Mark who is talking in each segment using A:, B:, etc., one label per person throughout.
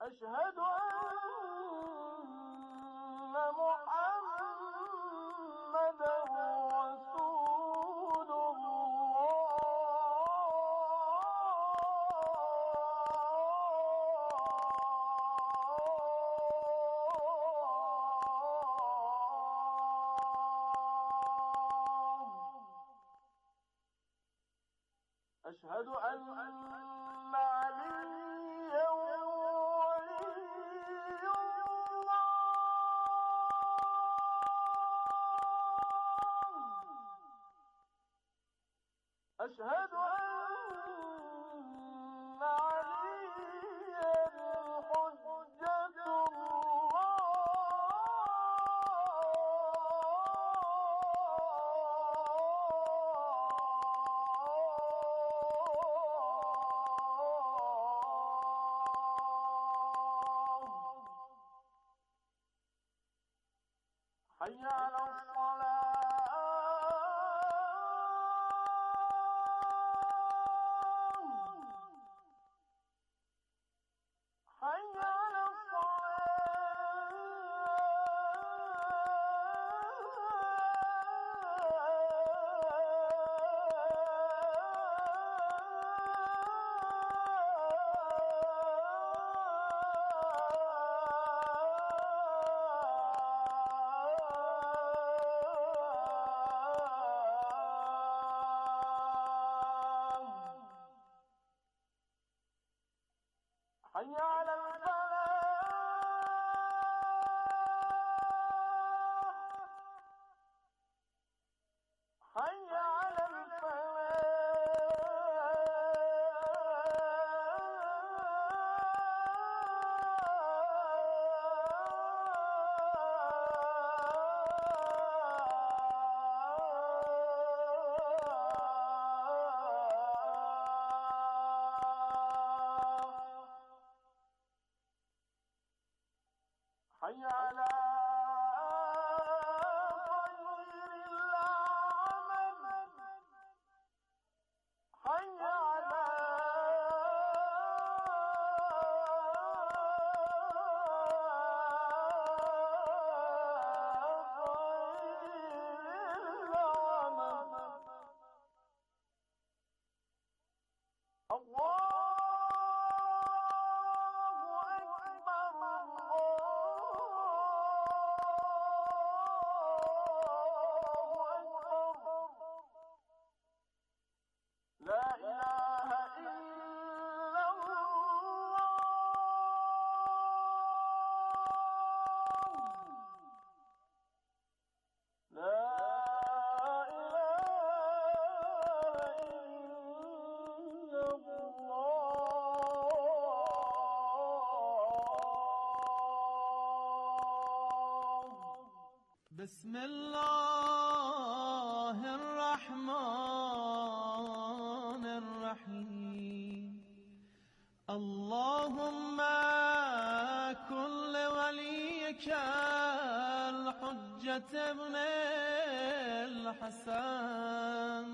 A: أشهد أن محمدا رسول الله. أشهد أن عليا ولي الله. أشهد أن عليا حجة حي على الصلاة. حي على حي على الفلاح. حي على حي على خير العمل. حي على خير العمل. الله لا إله إلا الله. لا إله إلا الله. بسم الله الرحمن الرحيم. اللهم كن لوليك الحجة ابن الحسن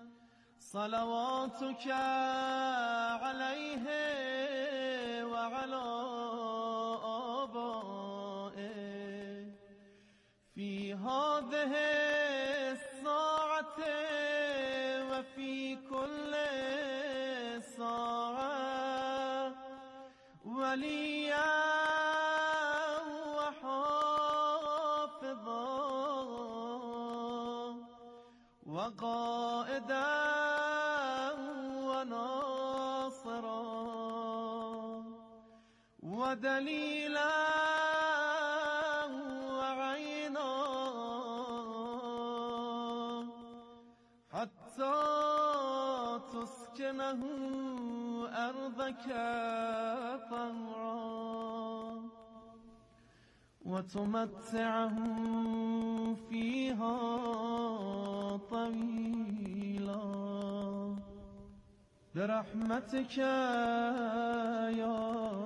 A: صلواتك عليه وعلى آبائه في هذه الساعة وفي كل ساعة وليا وحافظا وقائدا وناصرا ودليلا وعينا حتى تسكنه أرضك طوعا وتمتعه فيها طويلا برحمتك يا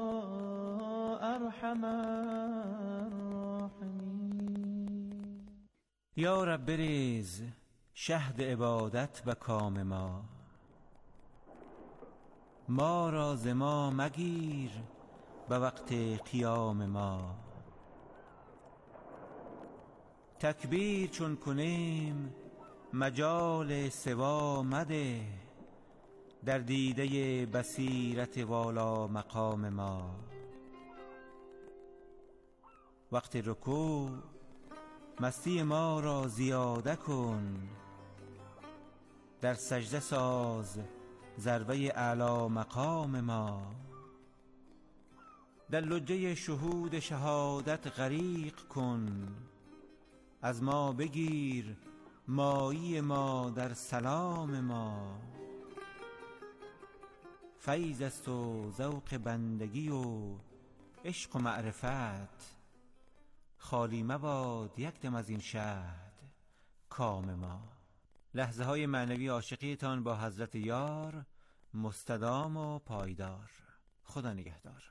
A: أرحم الراحمين.
B: یا رب بریز شهد عبادت به کام ما را ز ما مگیر به وقت قیام ما. تکبیر چون کنیم مجال سوا مده، در دیده بصیرت والا مقام ما. وقت رکوع مستی ما را زیاده کن، در سجده ساز ضربه اعلی مقام ما. در لجه شهود شهادت غریق کن، از ما بگیر مایی ما در سلام ما. فیض است و ذوق بندگی و عشق و معرفت، خالی مباد یک دم از این شهد کام ما. لحظه های معنوی عاشقیتان با حضرت یار مستدام و پایدار. خدا نگهدار.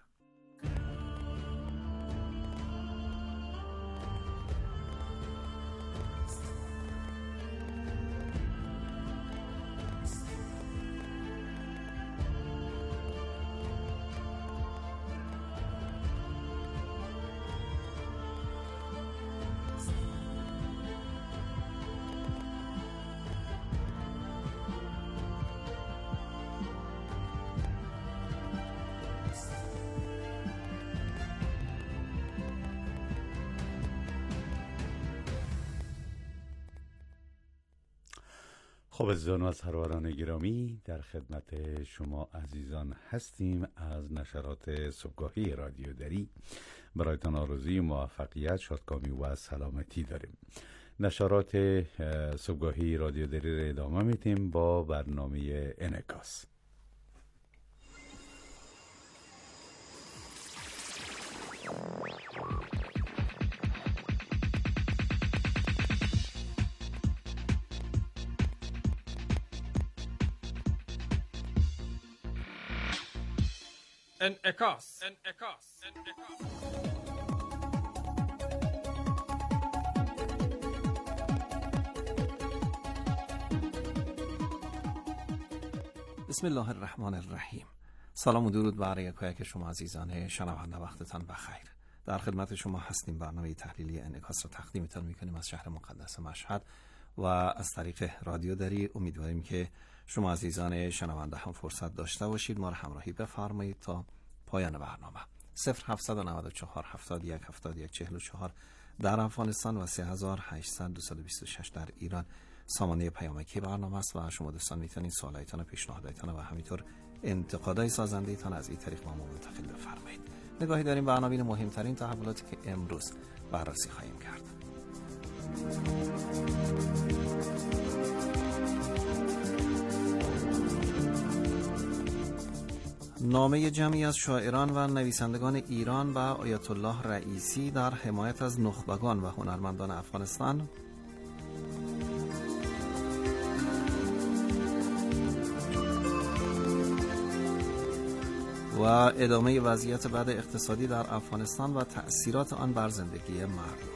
C: خب عزیزان و سروران گرامی، در خدمت شما عزیزان هستیم از نشرات صبحگاهی رادیو دری. برایتان آرزوی موفقیت، شادکامی و سلامتی داریم. نشرات صبحگاهی رادیو دری را ادامه میدیم با برنامه انعکاس.
D: انعکاس.
E: بسم الله الرحمن الرحیم. سلام و درود بر یکایک شما عزیزان شنونده، وقتتان بخیر. در خدمت شما هستیم. برنامه تحلیلی انعکاس را تقدیمتان میکنیم از شهر مقدس مشهد و از طریق رادیو دری. امیدواریم که شما عزیزان شنونده هم فرصت داشته باشید ما را همراهی بفرمایید تا پایان برنامه. 0794 71 71 44 در افغانستان و 3800 226 در ایران سامانه پیامکی برنامه است و شما دوستان میتونید سوالایتان و پیشنهاداتتان و همینطور انتقادهای سازنده‌تان از این طریق ما منتقل بفرمایید. نگاهی داریم به عناوین مهمترین تحولاتی که امروز بررسی خواهیم کرد. نامه جمعی از شاعران و نویسندگان ایران و آیت الله رئیسی در حمایت از نخبگان و هنرمندان افغانستان. و ادامه وضعیت بد اقتصادی در افغانستان و تأثیرات آن بر زندگی مردم.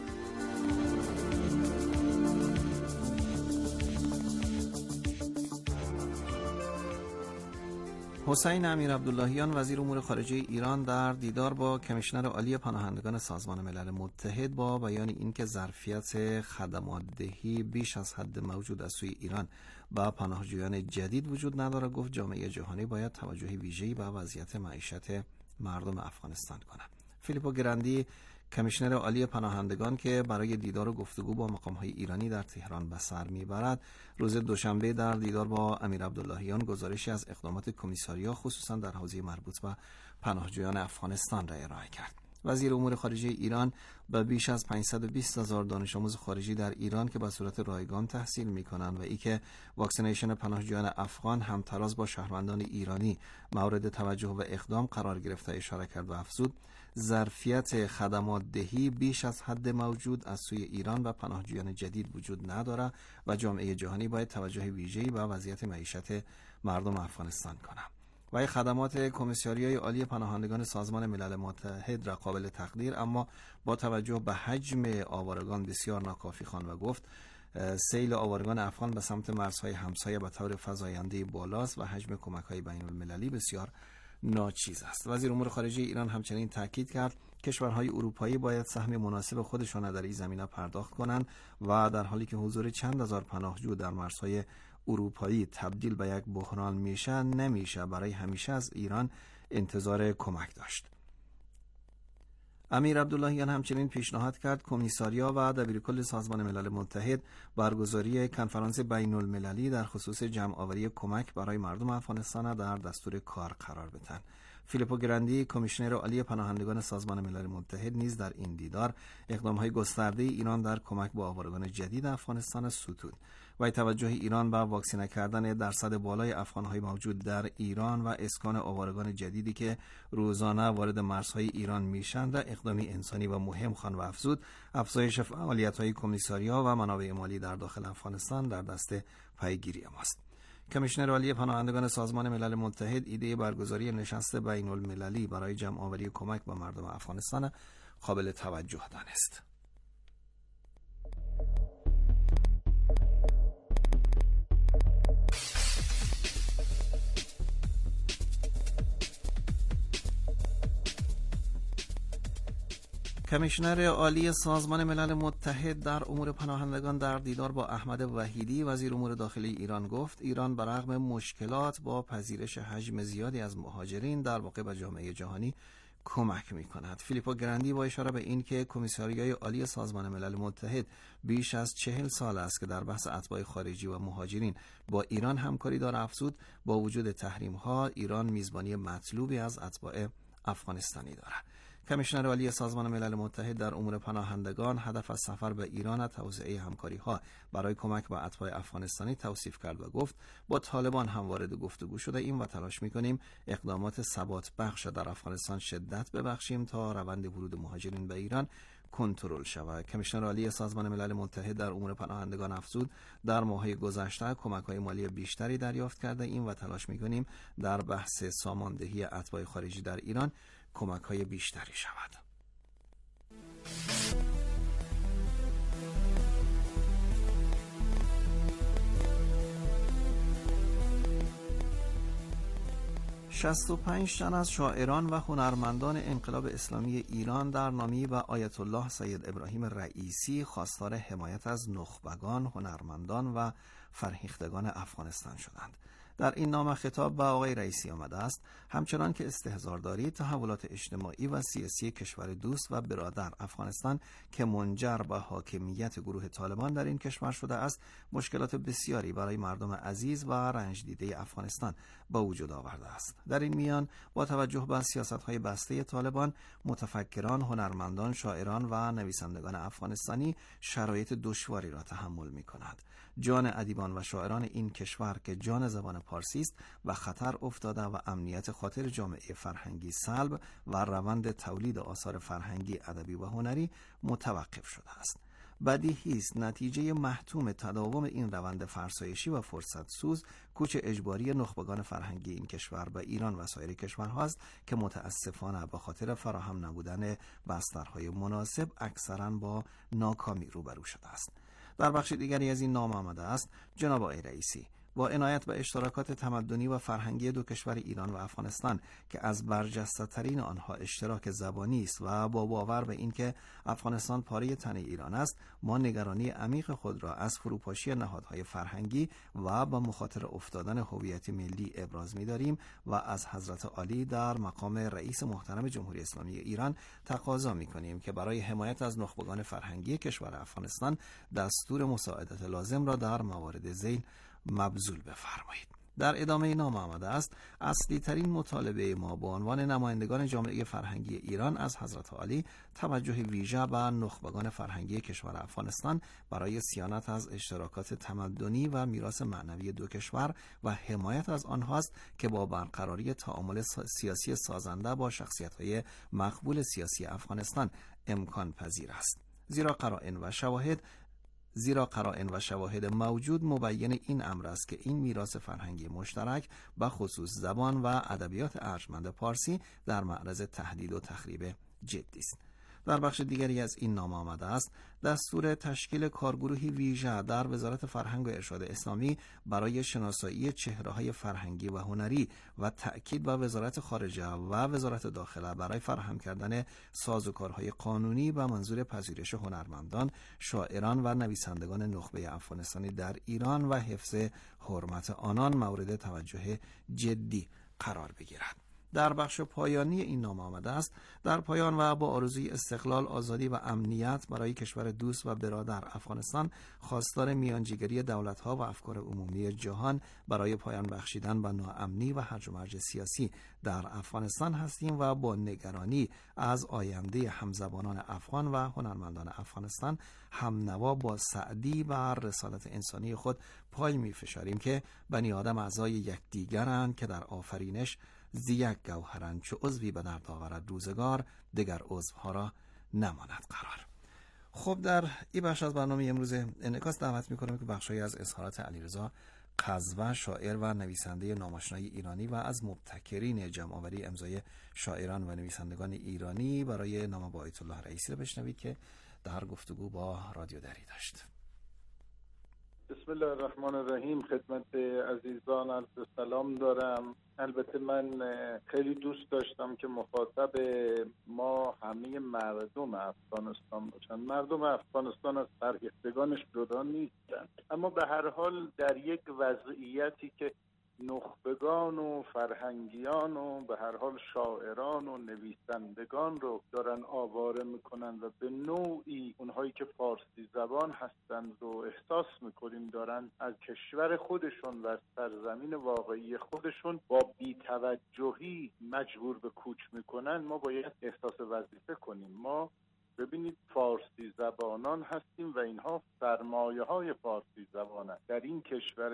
E: حسین امیرعبداللهیان وزیر امور خارجه ایران در دیدار با کمیشنر عالی پناهندگان سازمان ملل متحد با بیان اینکه ظرفیت خدمات دهی بیش از حد موجود از سوی ایران و پناهجویان جدید وجود ندارد، گفت جامعه جهانی باید توجه ویژه‌ای به وضعیت معیشت مردم افغانستان کند. فیلیپو گراندی کمیشنر عالی پناهندگان که برای دیدار و گفتگو با مقام‌های ایرانی در تهران به سر می‌برد، روز دوشنبه در دیدار با امیرعبداللهیان گزارشی از اقدامات کمیساریا خصوصا در حوزه مربوط به پناهجویان افغانستان را ارائه کرد. وزیر امور خارجه ایران به بیش از 520,000 دانش آموز خارجی در ایران که به صورت رایگان تحصیل می‌کنند و ای که واکسینیشن پناهجویان افغان همتراز با شهروندان ایرانی مورد توجه و اقدام قرار گرفته اشاره کرد و افزود ظرفیت خدمات دهی بیش از حد موجود از سوی ایران و پناهجویان جدید وجود ندارد و جامعه جهانی باید توجه ویژه‌ای به وضعیت معیشت مردم افغانستان کند. و خدمات کمیساریای عالی پناهندگان سازمان ملل متحد را قابل تقدیر اما با توجه به حجم آوارگان بسیار ناکافی خواند و گفت سیل آوارگان افغان به سمت مرزهای همسایه به طور فزاینده بالاست و حجم کمک‌های بین‌المللی بسیار ناچیز است. وزیر امور خارجه ایران همچنین تاکید کرد کشورهای اروپایی باید سهم مناسب خودشان در این زمینه پرداخت کنند و در حالی که حضور چند هزار پناهجو در مرزهای اروپایی تبدیل به یک بحران میشه، نمیشه برای همیشه از ایران انتظار کمک داشت. امیر عبداللهیان همچنین پیشنهاد کرد کمیساریا و دبیرکل سازمان ملل متحد برگزاری کنفرانس بین المللی در خصوص جمع‌آوری کمک برای مردم افغانستان در دستور کار قرار بدهند. فیلیپو گراندی کمیشنر عالی پناهندگان سازمان ملل متحد نیز در این دیدار اقدام‌های گسترده ایران در کمک به آوارگان جدید افغانستان ستود و توجه ایران به واکسینه کردن درصد بالای افغان‌های موجود در ایران و اسکان آوارگان جدیدی که روزانه وارد مرزهای ایران میشن را اقدامی انسانی و مهم خوانده و افزود افزایش فعالیت‌های کمیساریا و منابع مالی در داخل افغانستان در دست پیگیری ماست. کمیشنر عالی پناهندگان سازمان ملل متحد ایده برگزاری نشست بین المللی برای جمع‌آوری کمک به مردم افغانستان قابل توجه دانست. کمیشنر عالی سازمان ملل متحد در امور پناهندگان در دیدار با احمد وحیدی وزیر امور داخلی ایران گفت ایران برغم مشکلات با پذیرش حجم زیادی از مهاجرین در واقع به جامعه جهانی کمک می‌کند. فیلیپو گراندی با اشاره به این که کمیساریای عالی سازمان ملل متحد بیش از 40 سال است که در بحث اتباع خارجی و مهاجرین با ایران همکاری دارد افزود با وجود تحریم‌ها ایران میزبانی مطلوبی از اتباع افغانستانی دارد. کمیشنر عالی سازمان ملل متحد در امور پناهندگان هدف از سفر به ایران توسعه همکاری‌ها برای کمک به اتباع افغانستانی توصیف کرد و گفت با طالبان هم وارد گفتگو شده ایم و تلاش می‌کنیم اقدامات ثبات بخش در افغانستان شدت ببخشیم تا روند ورود مهاجرین به ایران کنترل شود. کمیشنر عالی سازمان ملل متحد در امور پناهندگان افزود در ماه‌های گذشته کمک‌های مالی بیشتری دریافت کرده ایم و تلاش می‌کنیم در بحث ساماندهی اتباع خارجی در ایران کمک‌های بیشتری شود. شصت و 65 تن از شاعران و هنرمندان انقلاب اسلامی ایران در نامه‌ای به آیت الله سید ابراهیم رئیسی خواستار حمایت از نخبگان، هنرمندان و فرهیختگان افغانستان شدند. در این نامه خطاب به آقای رئیسی آمده است همچنان که استحضارداری تحولات اجتماعی و سیاسی کشور دوست و برادر افغانستان که منجر به حاکمیت گروه طالبان در این کشور شده است مشکلات بسیاری برای مردم عزیز و رنج دیده افغانستان به وجود آورده است. در این میان با توجه به سیاست‌های بسته طالبان متفکران، هنرمندان، شاعران و نویسندگان افغانستانی شرایط دشواری را تحمل می‌کنند. جان ادیبان و شاعران این کشور که جان زبان پارسی است و خطر افتاده و امنیت خاطر جامعه فرهنگی سلب و روند تولید آثار فرهنگی، ادبی و هنری متوقف شده است. بدیهی است نتیجه محتوم تداوم این روند فرسایشی و فرصت سوز کوچ اجباری نخبگان فرهنگی این کشور به ایران و سایر کشورها است که متاسفانه به خاطر فراهم نبودن بسترهای مناسب اکثرا با ناکامی روبرو شده است. در بخش دیگری از این نامه آمده است جناب آقای رئیسی با عنایت به اشتراکات تمدنی و فرهنگی دو کشور ایران و افغانستان که از برجسته‌ترین آنها اشتراک زبانی است و با باور به اینکه افغانستان پاره تن ایران است ما نگرانی عمیق خود را از فروپاشی نهادهای فرهنگی و با مخاطر افتادن هویت ملی ابراز می‌داریم و از حضرت عالی در مقام رئیس محترم جمهوری اسلامی ایران تقاضا می‌کنیم که برای حمایت از نخبگان فرهنگی کشور افغانستان دستور مساعدت لازم را در موارد ذیل مبذول بفرمایید. در ادامه نامه آمده است اصلی ترین مطالبه ما به عنوان نمایندگان جامعه فرهنگی ایران از حضرت عالی توجه ویژه به نخبگان فرهنگی کشور افغانستان برای صیانت از اشتراکات تمدنی و میراث معنوی دو کشور و حمایت از آنهاست که با برقراری تعامل سیاسی سازنده با شخصیت‌های مقبول سیاسی افغانستان امکان پذیر است. زیرا قرائن و شواهد موجود مبین این امر است که این میراث فرهنگی مشترک به خصوص زبان و ادبیات ارجمند پارسی در معرض تهدید و تخریب جدی است. در بخش دیگری از این نامه آمده است دستور تشکیل کارگروهی ویژه در وزارت فرهنگ و ارشاد اسلامی برای شناسایی چهره‌های فرهنگی و هنری و تأکید بر وزارت خارجه و وزارت داخله برای فراهم کردن سازوکارهای قانونی و منظور پذیرش هنرمندان، شاعران و نویسندگان نخبه افغانستانی در ایران و حفظ حرمت آنان مورد توجه جدی قرار بگیرد. در بخش پایانی این نامه آمده است در پایان و با آرزوی استقلال، آزادی و امنیت برای کشور دوست و برادر افغانستان، خواستار میانجیگری دولت‌ها و افکار عمومی جهان برای پایان بخشیدن به ناامنی و هرج و مرج سیاسی در افغانستان هستیم و با نگرانی از آینده همزبانان افغان و هنرمندان افغانستان همنوا با سعدی و رسالت انسانی خود پای می‌فشاریم که بنی آدم اعضای یکدیگرند که در آفرینش زیک گوهرند، چو عضوی به درد آورد روزگار، دگر عضوها را نماند قرار. خب در این بخش از برنامه امروز انعکاس دعوت می‌کنم که بخشی از اظهارات علیرضا قزوه، شاعر و نویسنده نام‌آشنای ایرانی و از مبتکرین جمع‌آوری امضای شاعران و نویسندگان ایرانی برای نامه با آیت الله رئیسی را بشنوید که در گفتگو با رادیو دری داشت.
D: بسم الله الرحمن الرحیم. خدمت عزیزان عرض سلام دارم. البته من خیلی دوست داشتم که مخاطب ما همه مردم افغانستان باشن. مردم افغانستان از فرهیختگانش جدا نیستن، اما به هر حال در یک وضعیتی که نخبگان و فرهنگیان و به هر حال شاعران و نویسندگان رو دارن آواره میکنن و به نوعی اونهایی که فارسی زبان هستند و احساس میکنیم دارن از کشور خودشون و از سرزمین واقعی خودشون با بی‌توجهی مجبور به کوچ میکنن، ما باید احساس وظیفه کنیم. ما ببینید فارسی زبانان هستیم و اینها سرمایه های فارسی زبانند. در این کشور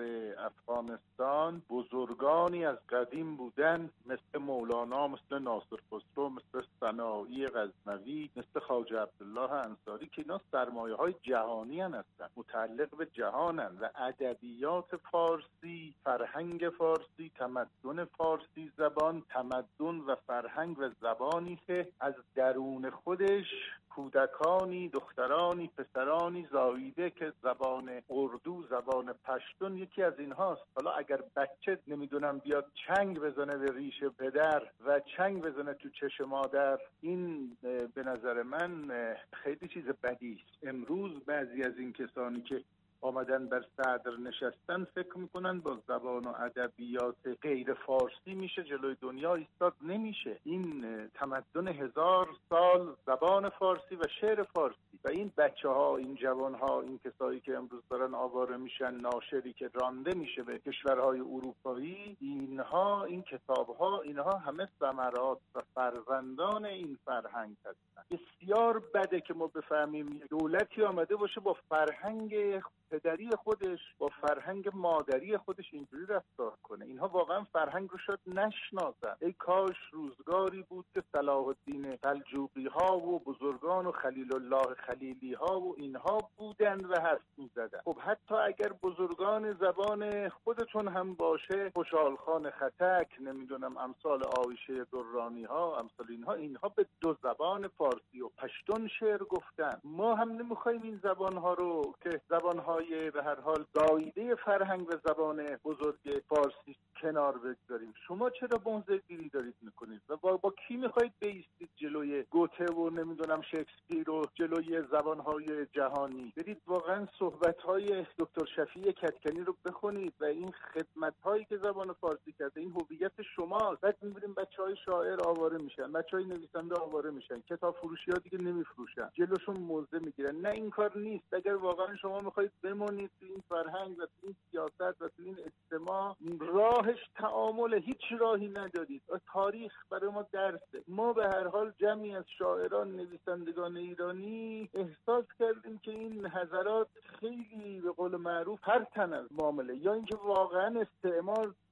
D: افغانستان بزرگانی از قدیم بودن، مثل مولانا، مثل ناصر خسرو، مثل سنایی غزنوی، مثل خواجه عبدالله انصاری که اینا سرمایه های جهانی هستند، متعلق به جهانند و ادبیات فارسی، فرهنگ فارسی، تمدن فارسی زبان، تمدن و فرهنگ و زبانی که از درون خودش کودکانی، دخترانی، پسرانی زاییده که زبان اردو، زبان پشتون یکی از اینهاست. حالا اگر بچه نمیدونم بیاد چنگ بزنه به ریش پدر و چنگ بزنه تو چشم مادر، این به نظر من خیلی چیز بدی است. امروز بعضی از این کسانی که آمدن بر صدر نشستن فکر میکنن با زبان و ادبیات غیر فارسی میشه جلوی دنیا ایستاد. نمیشه. این تمدن 1000 سال زبان فارسی و شعر فارسی و این بچه ها، این جوان ها، این کسایی که امروز دارن آواره میشن، ناشری که رانده میشه به کشورهای اروپایی، اینها، این کتاب ها، اینها همه ثمرات و فرزندان این فرهنگ هستن. بسیار بده که ما بفهمیم دولتی آمده باشه با فرهنگ پدری خودش، با فرهنگ مادری خودش اینجوری رفتار کنه. اینها واقعا فرهنگ رو شاید نشناسن. ای کاش روزگاری بود که صلاح الدین سلجوقی ها و بزرگان و خلیل الله خلیلی ها و اینها بودن و حرف می‌زدن. خب حتی اگر بزرگان زبان خودتون هم باشه، خوشحال خان خطک، نمیدونم امثال عایشه درانی ها، امثال اینها به دو زبان فارسی و پشتون شعر گفتن. ما هم نمیخوایم این زبان ها رو که زبان های به هر حال زاییده فرهنگ و زبان بزرگ فارسی کنار بگذاریم. شما چرا موضع‌گیری دارید میکنید و با کی میخواید بایستید جلوی گوته و نمیدونم شکسپیر و جلوی زبانهای جهانی؟ برید واقعا صحبت‌های دکتر شفیع کدکنی رو بخونید و این خدمت‌هایی که زبان فارسی کرده، این هویت شماست. بعد می‌بینیم بچه‌های شاعر آواره میشن، بچه‌های نویسنده آواره میشن، کتاب فروشی‌ها دیگه نمیفروشن، جلوشون موضع میگیرن. نه، این کار نیست. اگر واقعا شما میخواید بمونید تو این فرهنگ و تو این سیاست و تو این اجتماع، راهش تعامل، هیچ راهی ندارید. تاریخ برای ما درسه. ما به هر حال جمعی از شاعران، نویسندگان ایرانی احساس کردیم که این حضرات خیلی به قول معروف پرتن از معامله، یا اینکه واقعا استعمار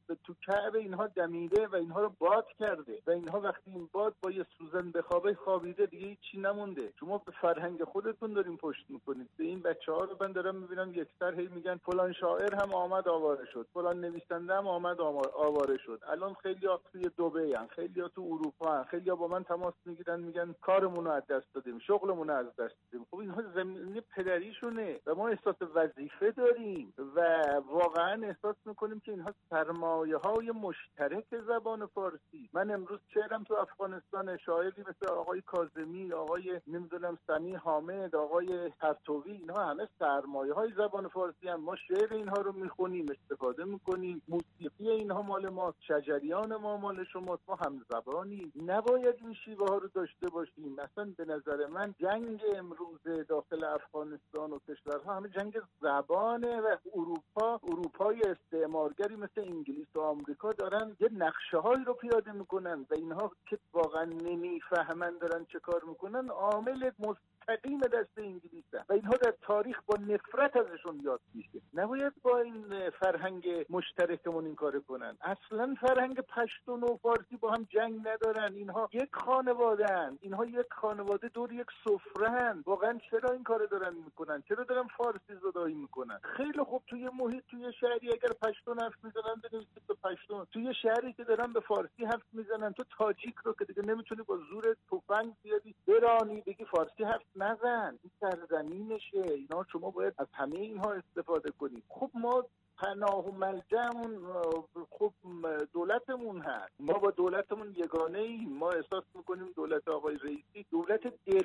D: تو کعب اینها دمیده و اینها رو باد کرده و اینها وقتی این باد با یه سوزن بخوابه خوابیده، دیگه هیچی نمونده. شما به فرهنگ خودتون دارین پشت میکنید. به این بچه‌ها رو من دارم میبینم یکسر هی میگن فلان شاعر هم آمد آواره شد، فلان نویسنده هم آمد آواره شد. الان خیلی‌ها توی دبی ان، خیلی‌ها تو اروپا ان، خیلی‌ها با من تماس میگیرن میگن کارمون رو از دست دادیم، شغلمون رو از دست دادیم. خب اینها زمینه پدریشونه و ما احساس وظیفه داریم و واقعا احساس میکنیم که اینها سرمایه‌های مشترک زبان فارسی. من امروز شعرم تو افغانستان، شاعری مثل آقای کاظمی، آقای نمیدونم سمی حامد، آقای پرتوی، اینها همه سرمایه‌های زبان فارسی هم. ما شعر اینها رو میخونیم، استفاده میکنیم، موسیقی اینها مال ما، شجریان ما مال شماست، ما هم زبانی. نباید این شیوه ها رو داشته باشیم. مثلا به نظر من جنگ امروز داخل افغانستان و کشورها همه جنگ زبانه و اروپای استعمارگری مثل انگلیس و آمریکا دارن یه نقشه‌هایی رو پیاده میکنن و اینها که واقعا نمیفهمن دارن چه کار میکنن، عامل مستقیم دست انگلیسن و اینها در تاریخ با نفرت ازشون یاد میشه. نباید با این فرهنگ مشترکمون این کار کنن. اصلا فرهنگ پشتون و فارسی با هم جنگ ندارن. اینها یک خانواده‌اند، اینها یک خانواده دور یک سفره‌اند. واقعا چرا این کارو دارن میکنن؟ چرا دارن فارسی زدایی میکنن؟ خیلی خوب توی محیط، توی شهری اگر پشتون حرف میزنن بنویسید به پشتون. توی شهری که دارن به فارسی حرف میزنن، تو تاجیک رو که دیگه نمیتونی با زور تفنگ بیاری برانی بگی فارسی حرف نزن، این سرزمینشه. اینا شما باید از همه اینها استفاده کنید. خب ما پناه و ملجأمون خب دولتمون هست، ما با دولتمون یگانه ایم. ما احساس میکنیم دولت آقای رئیسی دولت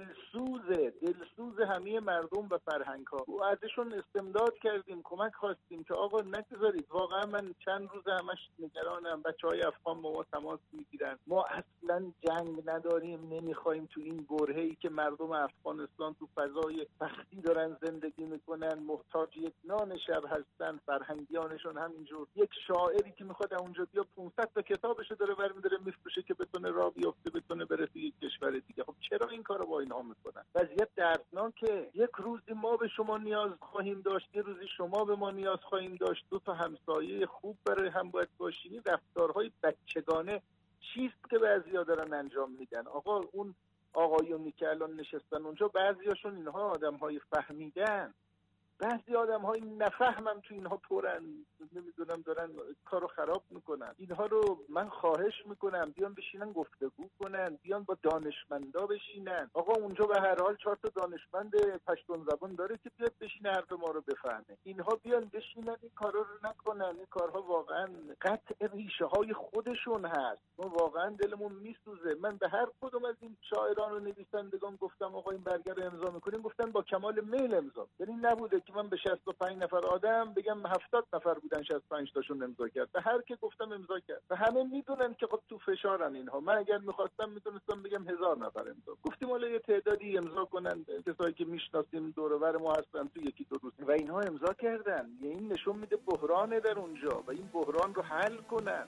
D: دلسوز همه مردم و فرهنگ ها. و ازشون استمداد کردیم، کمک خواستیم که آقا نگذارید. واقعا من چند روز همش نگرانم. بچهای افغان با ما تماس میگیرن، ما اصلا جنگ نداریم، نمیخوایم تو این برهه‌ای که مردم افغانستان تو فضای سختی دارن زندگی میکنن، محتاج یک نان شب هستن، فرهنگیانشون همینجور. یک شاعری که میخواد اونجا بیا 500 تا کتابشو داره برمی‌داره میفروشه که بتونه راه بیفته، بتونه بره تو یک کشور دیگه. خب چرا این کارو با اینا میکنن؟ وضعیت دردناکه. یک روزی ما به شما نیاز خواهیم داشت، یه روزی شما به ما نیاز خواهیم داشت. دو تا همسایه خوب برای هم باید باشیم. رفتارهای بچگانه چیست که بعضیا دارن انجام میدن؟ آقا اون آقایونی که الان نشستن اونجا، بعضیاشون اینها آدم‌های فهمیدن، بعضی آدم‌های نفهمم تو اینها پرن، نمیدونم دارن کارو خراب میکنن. اینها رو من خواهش میکنم بیان بشینن گفتگو کنن، بیان با دانشمندا بشینن. آقا اونجا به هر حال 4 تا دانشمند پشتون زبان داره که بیاد بشینه حرف ما رو بفهمه. اینها بیان بشینن این کارا رو نکنن. این کارها واقعا قطع ریشه های خودشون هست. ما واقعا دلمون میسوزه. من به هر کدوم از این شاعران و نویسندگان گفتم آقا این برگه رو امضا میکنیم، گفتن با کمال میل امضا. یعنی نبوده که من به 65 نفر آدم بگم 70 نفر بودن 65 تاشون امضا کرد. به هر که گفتم امضا کرد و همه میدونن که خب تو فشارن اینها. من اگر میخواستم میتونستم بگم 1000 نفر امضا. گفتیم حالا یه تعدادی امضا کنن، کسایی که میشناسیم دور و بر ما هستن تو یکی دو روز، و اینها امضا کردن. یعنی این نشون میده بحرانه در اونجا و این بحران رو حل کنن.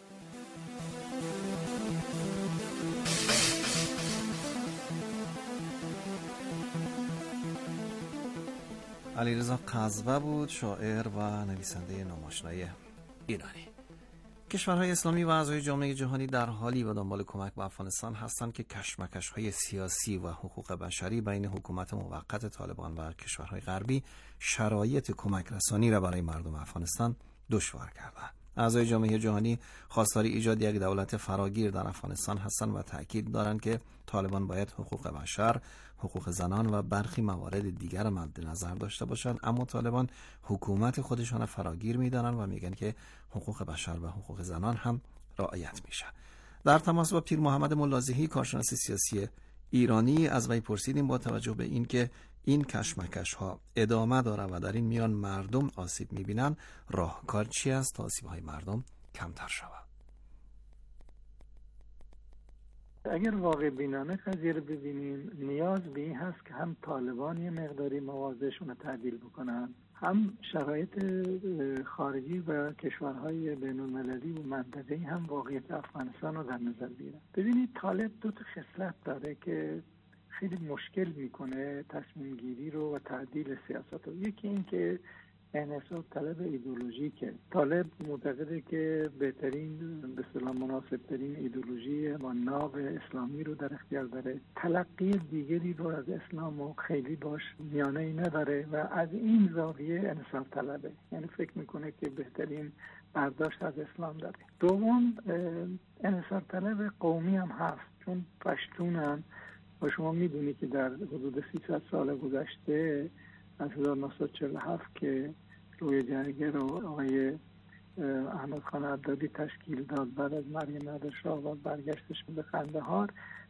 E: علیرضا قزوه بود، شاعر و نویسنده ناماشنای ایرانی. کشورهای اسلامی و اعضای جامعه جهانی در حالی به دنبال کمک به افغانستان هستند که کشمکش‌های سیاسی و حقوق بشری بین حکومت موقت طالبان و کشورهای غربی شرایط کمک رسانی را برای مردم افغانستان دشوار کردند. اعضای جامعه جهانی خواستار ایجاد یک دولت فراگیر در افغانستان هستند و تاکید دارند که طالبان باید حقوق بشر، حقوق زنان و برخی موارد دیگر مد نظر داشته باشند، اما طالبان حکومت خودشان فراگیر می‌دانند و میگن که حقوق بشر و حقوق زنان هم رعایت میشه. در تماس با پیر محمد ملازحی، کارشناس سیاسی ایرانی، از وی پرسیدیم با توجه به اینکه این کشمکش ها ادامه داره و در این میان مردم آسیب میبینن، راهکار چی است تا آسیب های مردم کمتر شود؟
F: اگر واقع بینانه قضیه رو ببینیم، نیاز به این هست که هم طالبان یه مقداری موازهشون رو تعدیل بکنن، هم شرایط خارجی و کشورهای بین المللی و منطقه‌ای هم واقعیت افغانستان رو در نظر بگیرن. ببینید طالب دو تا خصلت داره که خیلی مشکل میکنه تصمیم گیری رو و تعدیل سیاست رو. یکی این که انحصار طلب ایدئولوژیکه. طالب معتقده که بهترین به اصطلاح مناسبترین ایدئولوژی و ناو اسلامی رو در اختیار داره، تلقی دیگری رو از اسلام و خیلی باش میانه‌ای نداره و از این زاویه انحصار طلبه، یعنی فکر میکنه که بهترین برداشت از اسلام داره. دوم انحصار طلب قومی هم هست، چون پشتونن و شما میدونی که در حدود 300 سال گذشته از 1947 که روی جرگه رو آقای احمد خان عبدادی تشکیل داد بعد از مرگ نادرشاه و برگشتش به قندهار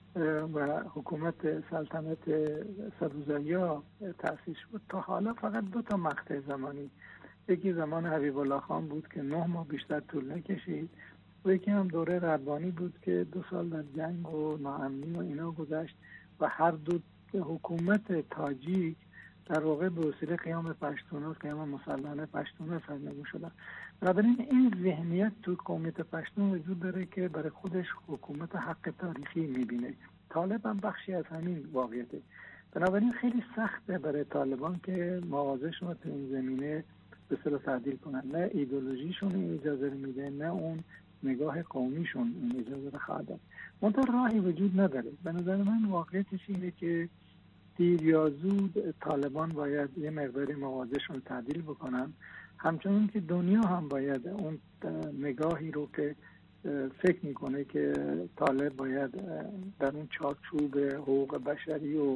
F: و حکومت سلطنت سبزواریا تأسیس شد، تا حالا فقط 2 مقطع زمانی، یکی زمان حبیب الله خان بود که 9 ماه بیشتر طول نکشید و یکی هم دوره ربانی بود که 2 سال در جنگ و ناامنی و اینا گذشت و هر دو حکومت تاجیک در واقع به وسیله قیام پشتون، قیام مسلحانه پشتون سرنگون شدن. بنابراین این ذهنیت تو قومیت پشتون وجود داره که برای خودش حکومت حق تاریخی میبینه. طالب هم بخشی از همین واقعیته. بنابراین خیلی سخته برای طالبان که مواضعشون رو تو این زمینه به اصطلاح تعدیل کنن. نه ایدئولوژیشون این اجازه میده، نه اون نگاه قومیشون این اجازه رو خواهد داد. منتها راهی وجود نداره. به نظر من واقعیتش اینه که دیر یا زود طالبان باید یه مقداری مواضعشون تعدیل بکنن، همچنین که دنیا هم باید اون نگاهی رو که فکر میکنه که طالب باید در اون چارچوب حقوق بشری و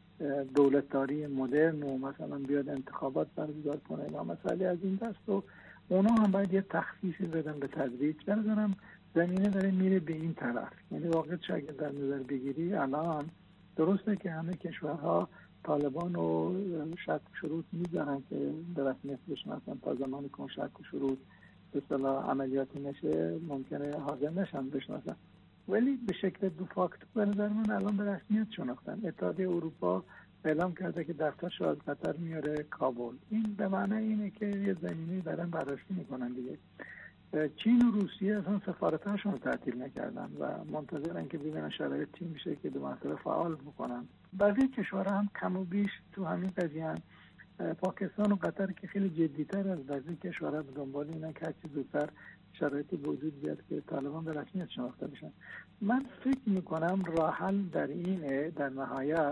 F: دولتداری مدرن و مثلا بیاد انتخابات برگزار کنه یا مسئله از این دست و اونا هم باید یه تخفیفی بدن به تدریج. بنظرم زمینه داره میره به این طرف. یعنی واقعا اگه در نظر بگیری الان درسته که همه کشورها طالبان رو شرط شروط میذارن که در رسمیت بشناسن، تا زمانی که اون شرط شروط به اصطلاح عملیاتی نشه ممکنه حاضر نشن بشناسن، ولی به شکل دو فاکتور به نظر من الان به رسمیت شناختن. اتحادیه اروپا اعلام کرده که دفترش از قطر میاره کابل. این به معنی اینه که یه زمینی دارن بررسی میکنن دیگه. چین و روسیه اصلا سفارتاشون رو تعطیل نکردن و منتظرن که ببینن شرایط چی میشه که دو مرتبه فعال بکنن. بعضی کشورها هم کم و بیش تو همین قضیه، پاکستان و قطر که خیلی جدی‌تر از بعضی کشورها به دنبال اینن که هرچی زودتر شرایطی وجود بیاد که طالبان به رسمیت شناخته بشن. من فکر میکنم راه حل در اینه در نهایت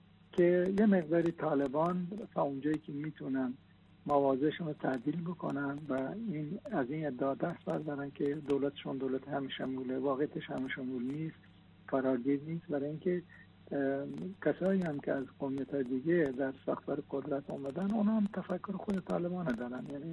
F: که یه مقداری طالبان تا اونجایی که میتونن مواضعشون رو تعدیل بکنن و این از این ادعا دست بردارن که دولتشون دولت همه شموله، واقعیتش همه شمول نیست، فراگیر نیست، برای اینکه کسایی هم که از قومیت‌های دیگه در ساختار قدرت اومدن اونا هم تفکر خود طالبان دارن. یعنی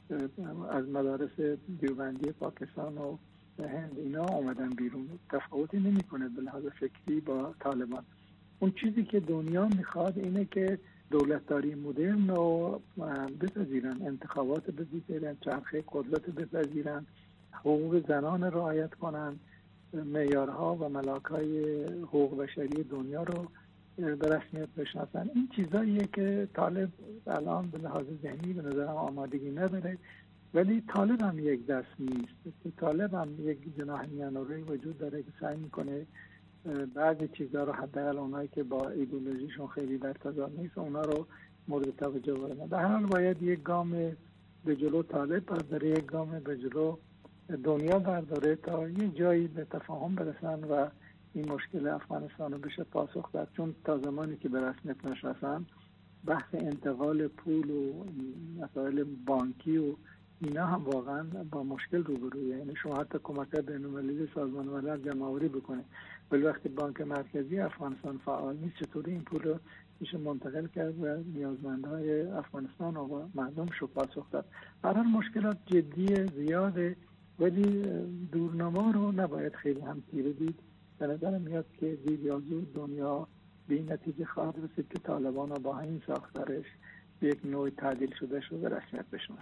F: از مدارس دیوبندی پاکستان و هند اینا اومدن بیرون، تفاوتی نمی‌کنه به لحاظ فکری با طالبان. اون چیزی که دنیا میخواد اینه که دولتداری مدرن رو بپذیرن، انتخابات بپذیرن، چرخه قدرت بپذیرن، حقوق زنان رعایت کنن، معیارها و ملاک‌های حقوق بشری دنیا رو به رسمیت بشناسن. این چیزاییه که طالب الان به لحاظ ذهنی به نظرم آمادگی نداره، ولی طالب هم یک دست نیست. طالب هم یک جناح میانه‌روی وجود داره که سعی میکنه بعضی چیزها رو حداقل اونایی که با ایدئولوژیشون خیلی در تضاد نیست اونا رو مورد توجه بگیرن. در هر حال باید یک گام به جلو طالب برداره، یک گام به جلو دنیا برداره تا یه جایی به تفاهم برسن و این مشکل افغانستان رو بشه پاسخ داد. چون تا زمانی که به رسمیت نشناسن بحث انتقال پول و مسائل بانکی و اینا هم واقعا با مشکل روبرویه. یعنی شما حتی کمک‌های بین‌المللی سازمان ملل جمع‌آوری بکنه، ولی وقتی بانک مرکزی افغانستان فعال نیست چطوری این پول رو میشه منتقل کرد و نیازمندهای افغانستان و مردمش رو پاسخ داد؟ برای مشکلات جدی زیاده، ولی دورنما رو نباید خیلی هم تیره دید. به نظر میاد که دیر یا زود دنیا به این نتیجه خواهد رسید که طالبان رو با این ساختارش به یک نوع تعدیل شده شو به رسمیت بشناسه.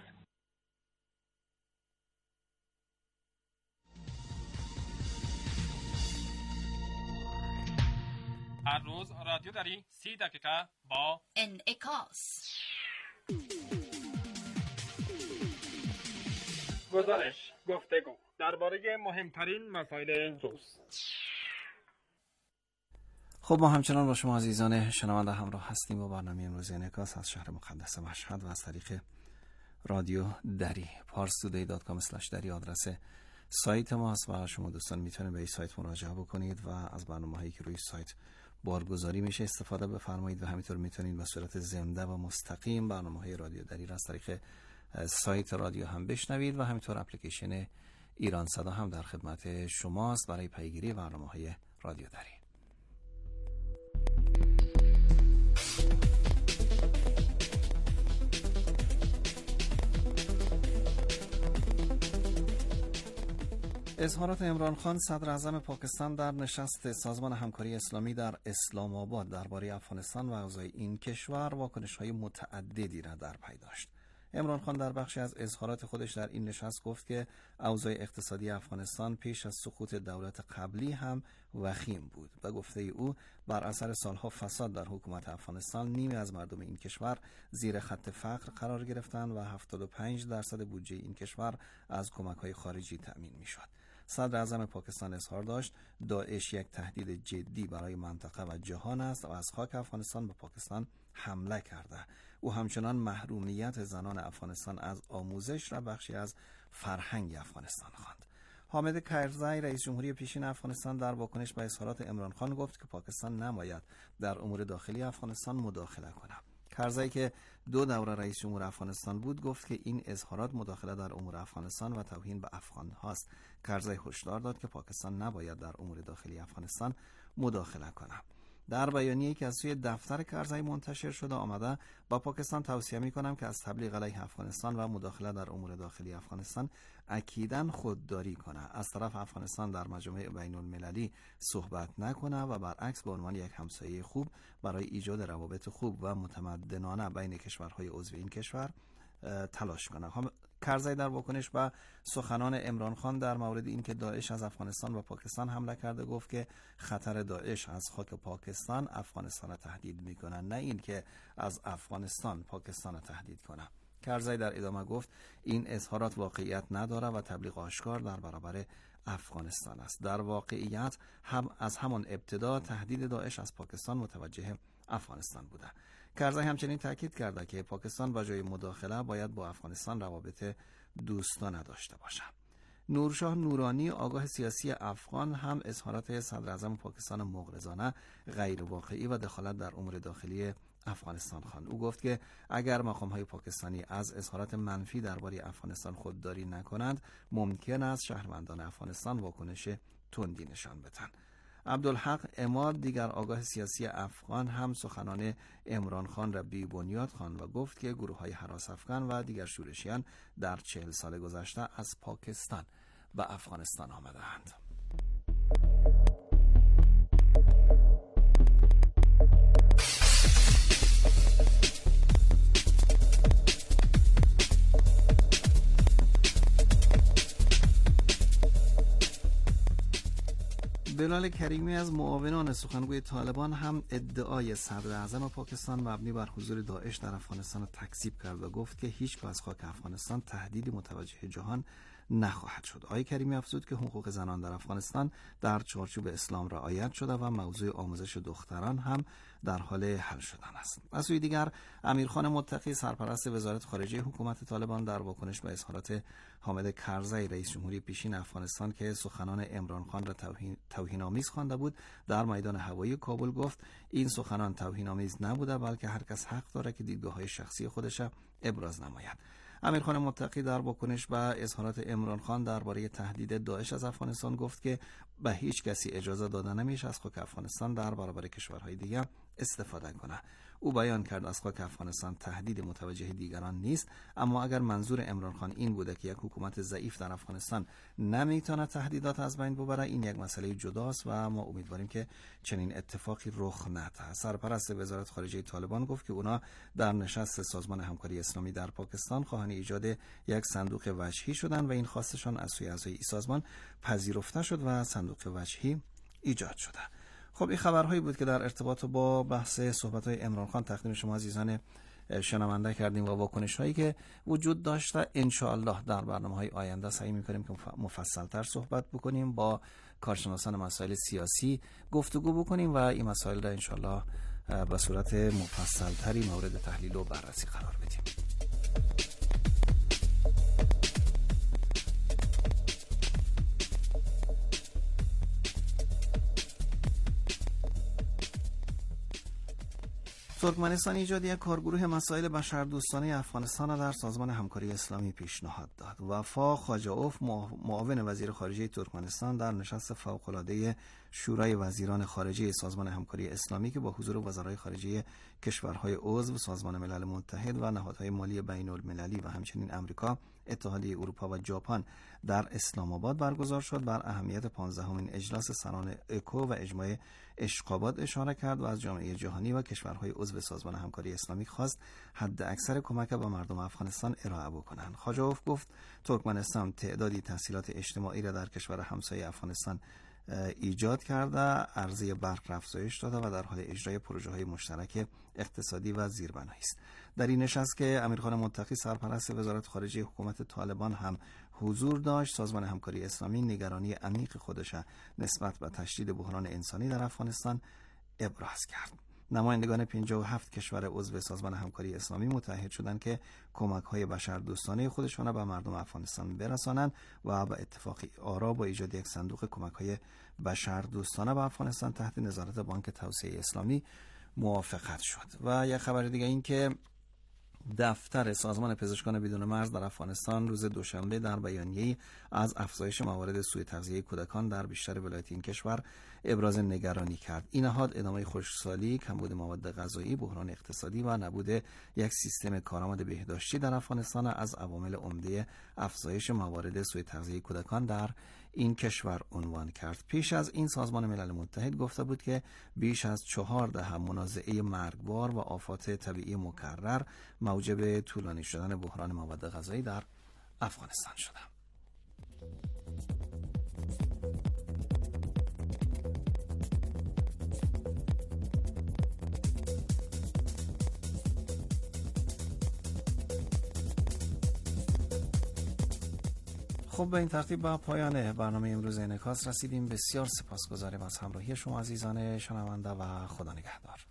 G: هر روز رادیو داری 30 دقیقه با
H: انعکاس.
G: گزارش، گفتگو درباره مهمترین مسائل روز.
E: خب ما همچنان با شما عزیزان شنونده همراه هستیم با برنامه امروز انعکاس از شهر مقدس مشهد و از طریق رادیو دری parstoday.com/dari آدرس سایت ماست و شما دوستان میتونید به این سایت مراجعه بکنید و از برنامه‌هایی که روی سایت بارگذاری میشه استفاده بفرمایید و همینطور میتونید به صورت زنده و مستقیم برنامه‌های رادیو دری را از طریق سایت رادیو هم بشنوید و همینطور اپلیکیشن ایران صدا هم در خدمت شماست برای پیگیری برنامه‌های رادیو دری. اظهارات عمران خان صدر اعظم پاکستان در نشست سازمان همکاری اسلامی در اسلام آباد درباره افغانستان و اوضاع این کشور واکنش‌های متعددی را در پی داشت. عمران خان در بخشی از اظهارات خودش در این نشست گفت که اوضاع اقتصادی افغانستان پیش از سقوط دولت قبلی هم وخیم بود. به گفته او بر اثر سالها فساد در حکومت افغانستان نیمی از مردم این کشور زیر خط فقر قرار گرفتند و 75% بودجه این کشور از کمک‌های خارجی تأمین می‌شد. صدر اعظم پاکستان اظهار داشت داعش یک تهدید جدی برای منطقه و جهان است و از خاک افغانستان به پاکستان حمله کرده. او همچنان محرومیت زنان افغانستان از آموزش را بخشی از فرهنگ افغانستان خواند. حامد کرزی رئیس جمهوری پیشین افغانستان در واکنش به اظهارات عمران خان گفت که پاکستان نباید در امور داخلی افغانستان مداخله کند. کرزی که 2 دوره رئیس جمهور افغانستان بود گفت که این اظهارات مداخله در امور افغانستان و توهین به افغان هاست. کرزی هشدار داد که پاکستان نباید در امور داخلی افغانستان مداخله کند. در بیانیه‌ای که از سوی دفتر کرزی منتشر شده آمده با پاکستان توصیه می‌کنم که از تبلیغ علیه افغانستان و مداخله در امور داخلی افغانستان اکیداً خودداری کنه، از طرف افغانستان در مجامع بین‌المللی صحبت نکنه و برعکس به عنوان یک همسایه خوب برای ایجاد روابط خوب و متمدنانه بین کشورهای عضو این کشور تلاش کنه. کرزی در واکنش به سخنان عمران خان در مورد اینکه داعش از افغانستان و پاکستان حمله کرده گفت که خطر داعش از خاک پاکستان افغانستان را تهدید میکنه، نه اینکه از افغانستان پاکستان را تهدید کنه. کرزی در ادامه گفت این اظهارات واقعیت نداره و تبلیغ آشکار در برابر افغانستان است. در واقعیت هم از همان ابتدا تهدید داعش از پاکستان متوجه افغانستان بوده. کرزی همچنین تاکید کرده که پاکستان با جای مداخله باید با افغانستان روابط دوستانه داشته باشد. نورشاه نورانی آگاه سیاسی افغان هم اظهارات صدر اعظم پاکستان مغرضانه، غیر واقعی و دخالت در امور داخلی افغانستان خواند. او گفت که اگر مقام‌های پاکستانی از اظهارات منفی درباره افغانستان خودداری نکنند ممکن است شهروندان افغانستان واکنش تندی نشان بدهند. عبدالحق عماد دیگر آگاه سیاسی افغان هم سخنان عمران خان را بی بنیاد خواند و گفت که گروه‌های هراس افغان و دیگر شورشیان در 40 سال گذشته از پاکستان به افغانستان آمده‌اند. بلال کریمی از معاونان سخنگوی طالبان هم ادعای صدر اعظم پاکستان مبنی بر حضور داعش در افغانستان را تکذیب کرد و گفت که هیچگاه از خاک افغانستان تهدیدی متوجه جهان نخواهد شد. آقای کریمی افزود که حقوق زنان در افغانستان در چارچوب اسلام رعایت شده و موضوع آموزش دختران هم در حال حل شدن است. از سوی دیگر امیرخان متقی سرپرست وزارت خارجه حکومت طالبان در واکنش به اظهارات حامد کرزی رئیس جمهوری پیشین افغانستان که سخنان عمران خان را توهین‌آمیز خوانده بود در میدان هوایی کابل گفت این سخنان توهین‌آمیز نبوده بلکه هر کس حق داره که دیدگاه‌های شخصی خودش را ابراز نماید. امیرخان متقی در واکنش به اظهارات عمران خان درباره تهدید داعش از افغانستان گفت که به هیچ کسی اجازه داده نمیشه از خاک افغانستان در برابر کشورهای دیگر استفاده کنه. او بیان کرد از خاک افغانستان تهدید متوجه دیگران نیست، اما اگر منظور عمران خان این بوده که یک حکومت ضعیف در افغانستان نمیتونه تهدیدات از بین ببره این یک مسئله جداست و ما امیدواریم که چنین اتفاقی رخ نده. سرپرست وزارت خارجه طالبان گفت که اونا در نشست سازمان همکاری اسلامی در پاکستان خواهان ایجاد یک صندوق وجهی شدن و این خواستشان از سوی اعضای این سازمان پذیرفته شد و صندوق وجهی ایجاد شده. خب این خبرهایی بود که در ارتباط با بحث صحبت‌های عمران خان تقدیم شما عزیزان شنونده کردیم و واکنش‌هایی که وجود داشته. ان شاء الله در برنامه‌های آینده سعی می‌کنیم که مفصل‌تر صحبت بکنیم، با کارشناسان مسائل سیاسی گفتگو بکنیم و این مسائل را ان شاء الله به صورت مفصل‌تری مورد تحلیل و بررسی قرار بدیم. ترکمنستان ایجاد یک کارگروه مسائل بشردوستانه افغانستان را در سازمان همکاری اسلامی پیشنهاد داد. وفا خواجه‌اوف معاون وزیر خارجه ترکمنستان در نشست فوق‌العاده شورای وزیران خارجه سازمان همکاری اسلامی که با حضور وزرای خارجه کشورهای عضو سازمان ملل متحد و نهادهای مالی بین‌المللی و همچنین امریکا، اتحادیه اروپا و ژاپن در اسلام آباد برگزار شد، بر اهمیت 15مین اجلاس سران اکو و اجماع اشقاباد اشاره کرد و از جامعه جهانی و کشورهای عضو سازمان همکاری اسلامی خواست حد اکثر کمک به مردم افغانستان ارائه بکنند. خواجه‌اوف گفت ترکمنستان تعدادی تحصیلات اجتماعی را در کشور همسایه افغانستان ایجاد کرده، عرضه برق افزایش داده و در حال اجرای پروژه‌های مشترک اقتصادی و زیربنایی است. در این نشست که امیرخان متقی سرپرست وزارت خارجه حکومت طالبان هم حضور داشت، سازمان همکاری اسلامی نگرانی عمیق خودش نسبت به تشدید بحران انسانی در افغانستان ابراز کرد. نمایندگان 57 کشور عضو سازمان همکاری اسلامی متحد شدند که کمک‌های بشردوستانه خودشان را به مردم افغانستان برسانند و به اتفاق آرا با ایجاد یک صندوق کمک‌های بشردوستانه به افغانستان تحت نظارت بانک توسعه اسلامی موافقت شد. و یک خبر دیگه این که دفتر سازمان پزشکان بدون مرز در افغانستان روز دوشنبه در بیانیه‌ای از افزایش موارد سوء تغذیه کودکان در بیشتر ولایات این کشور ابراز نگرانی کرد. این نهاد ادامه خشکسالی، کمبود مواد غذایی، بحران اقتصادی و نبود یک سیستم کارآمد بهداشتی در افغانستان از عوامل عمده افزایش موارد سوء تغذیه کودکان در این کشور عنوان کرد. پیش از این سازمان ملل متحد گفته بود که بیش از 4 دهه منازعه مرگبار و آفات طبیعی مکرر موجب طولانی شدن بحران مواد غذایی در افغانستان شده. خب به این ترتیب با پایان برنامه امروز انعکاس رسیدیم. بسیار سپاسگزاریم از همراهی شما عزیزان شنونده و خدا نگهدار.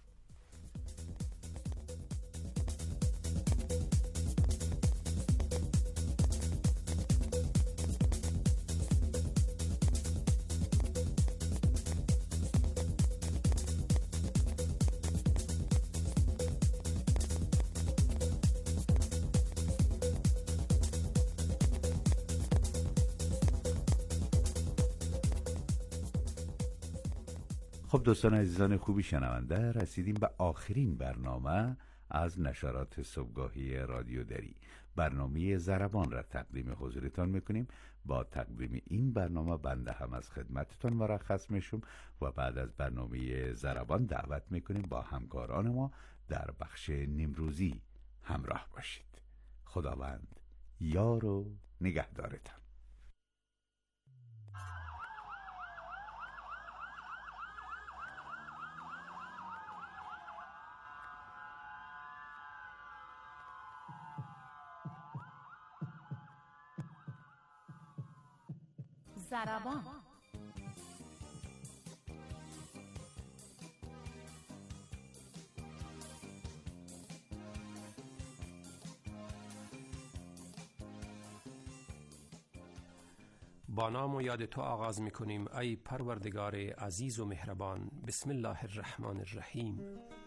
C: خب دوستان عزیزان خوبی شنونده، رسیدیم به آخرین برنامه از نشرات صبحگاهی رادیو دری. برنامه ضربان را تقدیم حضورتان میکنیم. با تقدیم این برنامه بنده هم از خدمتتان مرخص میشم و بعد از برنامه ضربان دعوت میکنیم با همکاران ما در بخش نیمروزی همراه باشید. خداوند یار و نگهدارتان.
H: ضربان.
I: با نام و یاد تو آغاز می کنیم ای پروردگار عزیز و مهربان. بسم الله الرحمن الرحیم.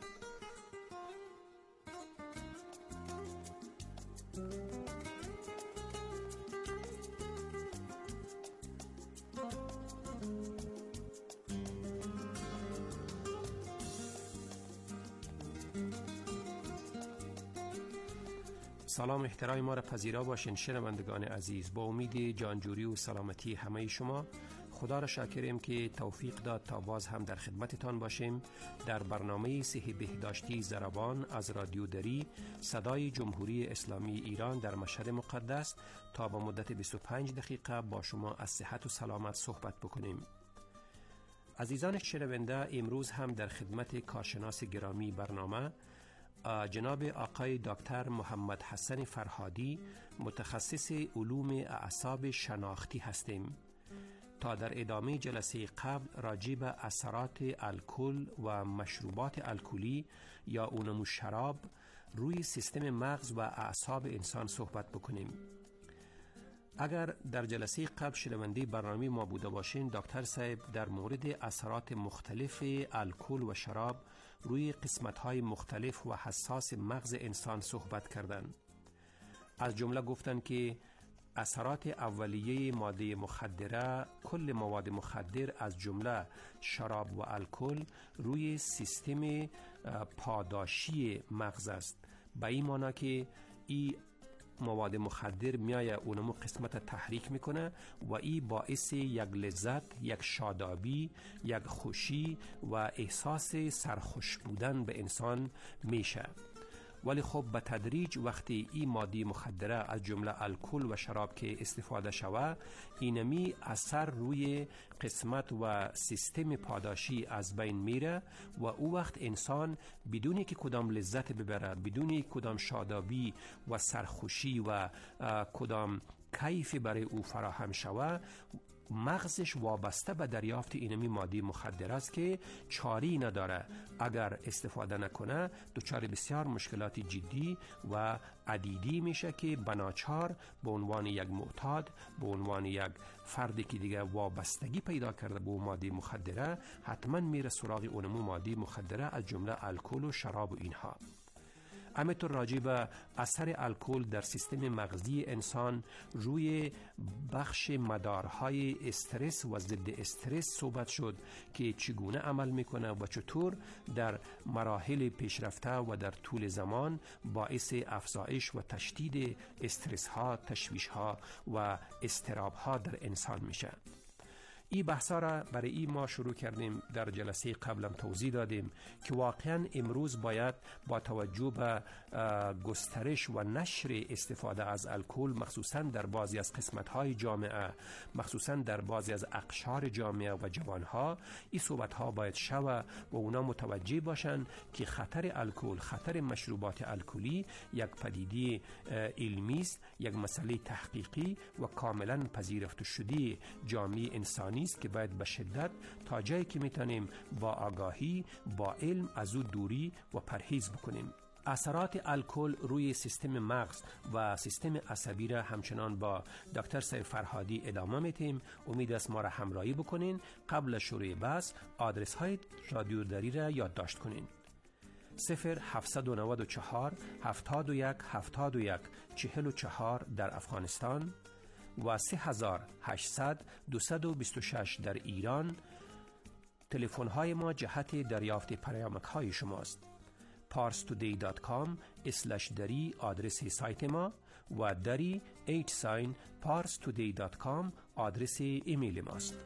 I: سلام احترام ما را پذیرا باشین شنوندگان عزیز. با امید جانجوری و سلامتی همه شما، خدا را شاکریم که توفیق داد تا باز هم در خدمتتان باشیم در برنامه صحی بهداشتی ضربان از رادیو دری، صدای جمهوری اسلامی ایران در مشهد مقدس، تا با مدت 25 دقیقه با شما از صحت و سلامت صحبت بکنیم. عزیزان شنونده، امروز هم در خدمت کارشناس گرامی برنامه جناب آقای دکتر محمد حسن فرهادی، متخصص علوم اعصاب شناختی هستیم تا در ادامه جلسه قبل راجع به اثرات الکل و مشروبات الکلی یا اونمو شراب روی سیستم مغز و اعصاب انسان صحبت بکنیم. اگر در جلسه قبل شنونده برنامه ما بوده باشین، دکتر صاحب در مورد اثرات مختلف الکل و شراب روی قسمت‌های مختلف و حساس مغز انسان صحبت کردند. از جمله گفتن که اثرات اولیه ماده مخدره، کل مواد مخدر از جمله شراب و الکل روی سیستم پاداشی مغز است. به این معنی که این مواد مخدر میایه اونمو قسمت تحریک میکنه و این باعث یک لذت، یک شادابی، یک خوشی و احساس سرخوش بودن به انسان میشه. ولی خب به تدریج وقتی این ماده مخدره از جمله الکل و شراب که استفاده شوه، اینمی اثر روی قسمت و سیستم پاداشی از بین میره و او وقت انسان بدونی که کدام لذت ببره، بدونی کدام شادابی و سرخوشی و کدام کیف برای او فراهم شوه، مغزش وابسته به دریافت اینمی ماده مخدر است که چاری نداره. اگر استفاده نکنه دچار بسیار مشکلات جدی و عدیدی میشه که بناچار به عنوان یک معتاد، به عنوان یک فردی که دیگه وابستگی پیدا کرده به ماده مخدره، حتما میره سراغ اونمو ماده مخدره از جمله الکل و شراب و اینها. همینطور راجع به اثر الکل در سیستم مغزی انسان روی بخش مدارهای استرس و ضد استرس صحبت شد که چگونه عمل میکنه و چطور در مراحل پیشرفته و در طول زمان باعث افزایش و تشدید استرس ها، تشویش ها و اضطراب ها در انسان میشه. این بحثا را برای این ما شروع کردیم. در جلسه قبلم توضیح دادیم که واقعا امروز باید با توجه به گسترش و نشر استفاده از الکل، مخصوصا در بعضی از قسمت‌های جامعه، مخصوصا در بعضی از اقشار جامعه و جوانها، این صحبت‌ها باید شوه و اونا متوجه باشن که خطر الکل، خطر مشروبات الکلی یک پدیده علمی است، یک مسئله تحقیقی و کاملا پذیرفته شده جامعه انسانی است که باید به شدت تا جایی که میتونیم با آگاهی، با علم از او دوری و پرهیز بکنیم. اثرات الکل روی سیستم مغز و سیستم عصبی را همچنان با دکتر سید فرهادی ادامه میتیم. امید است ما را همراهی بکنین. قبل شروع بحث آدرس های رادیو دری را یادداشت کنین: 0794 71 71 44 در افغانستان و 3800 226 در ایران. تلفن های ما جهت دریافت پیامک های شماست. parstoday.com/dari آدرس سایت ما و dari @parstoday.com آدرس ایمیل ماست.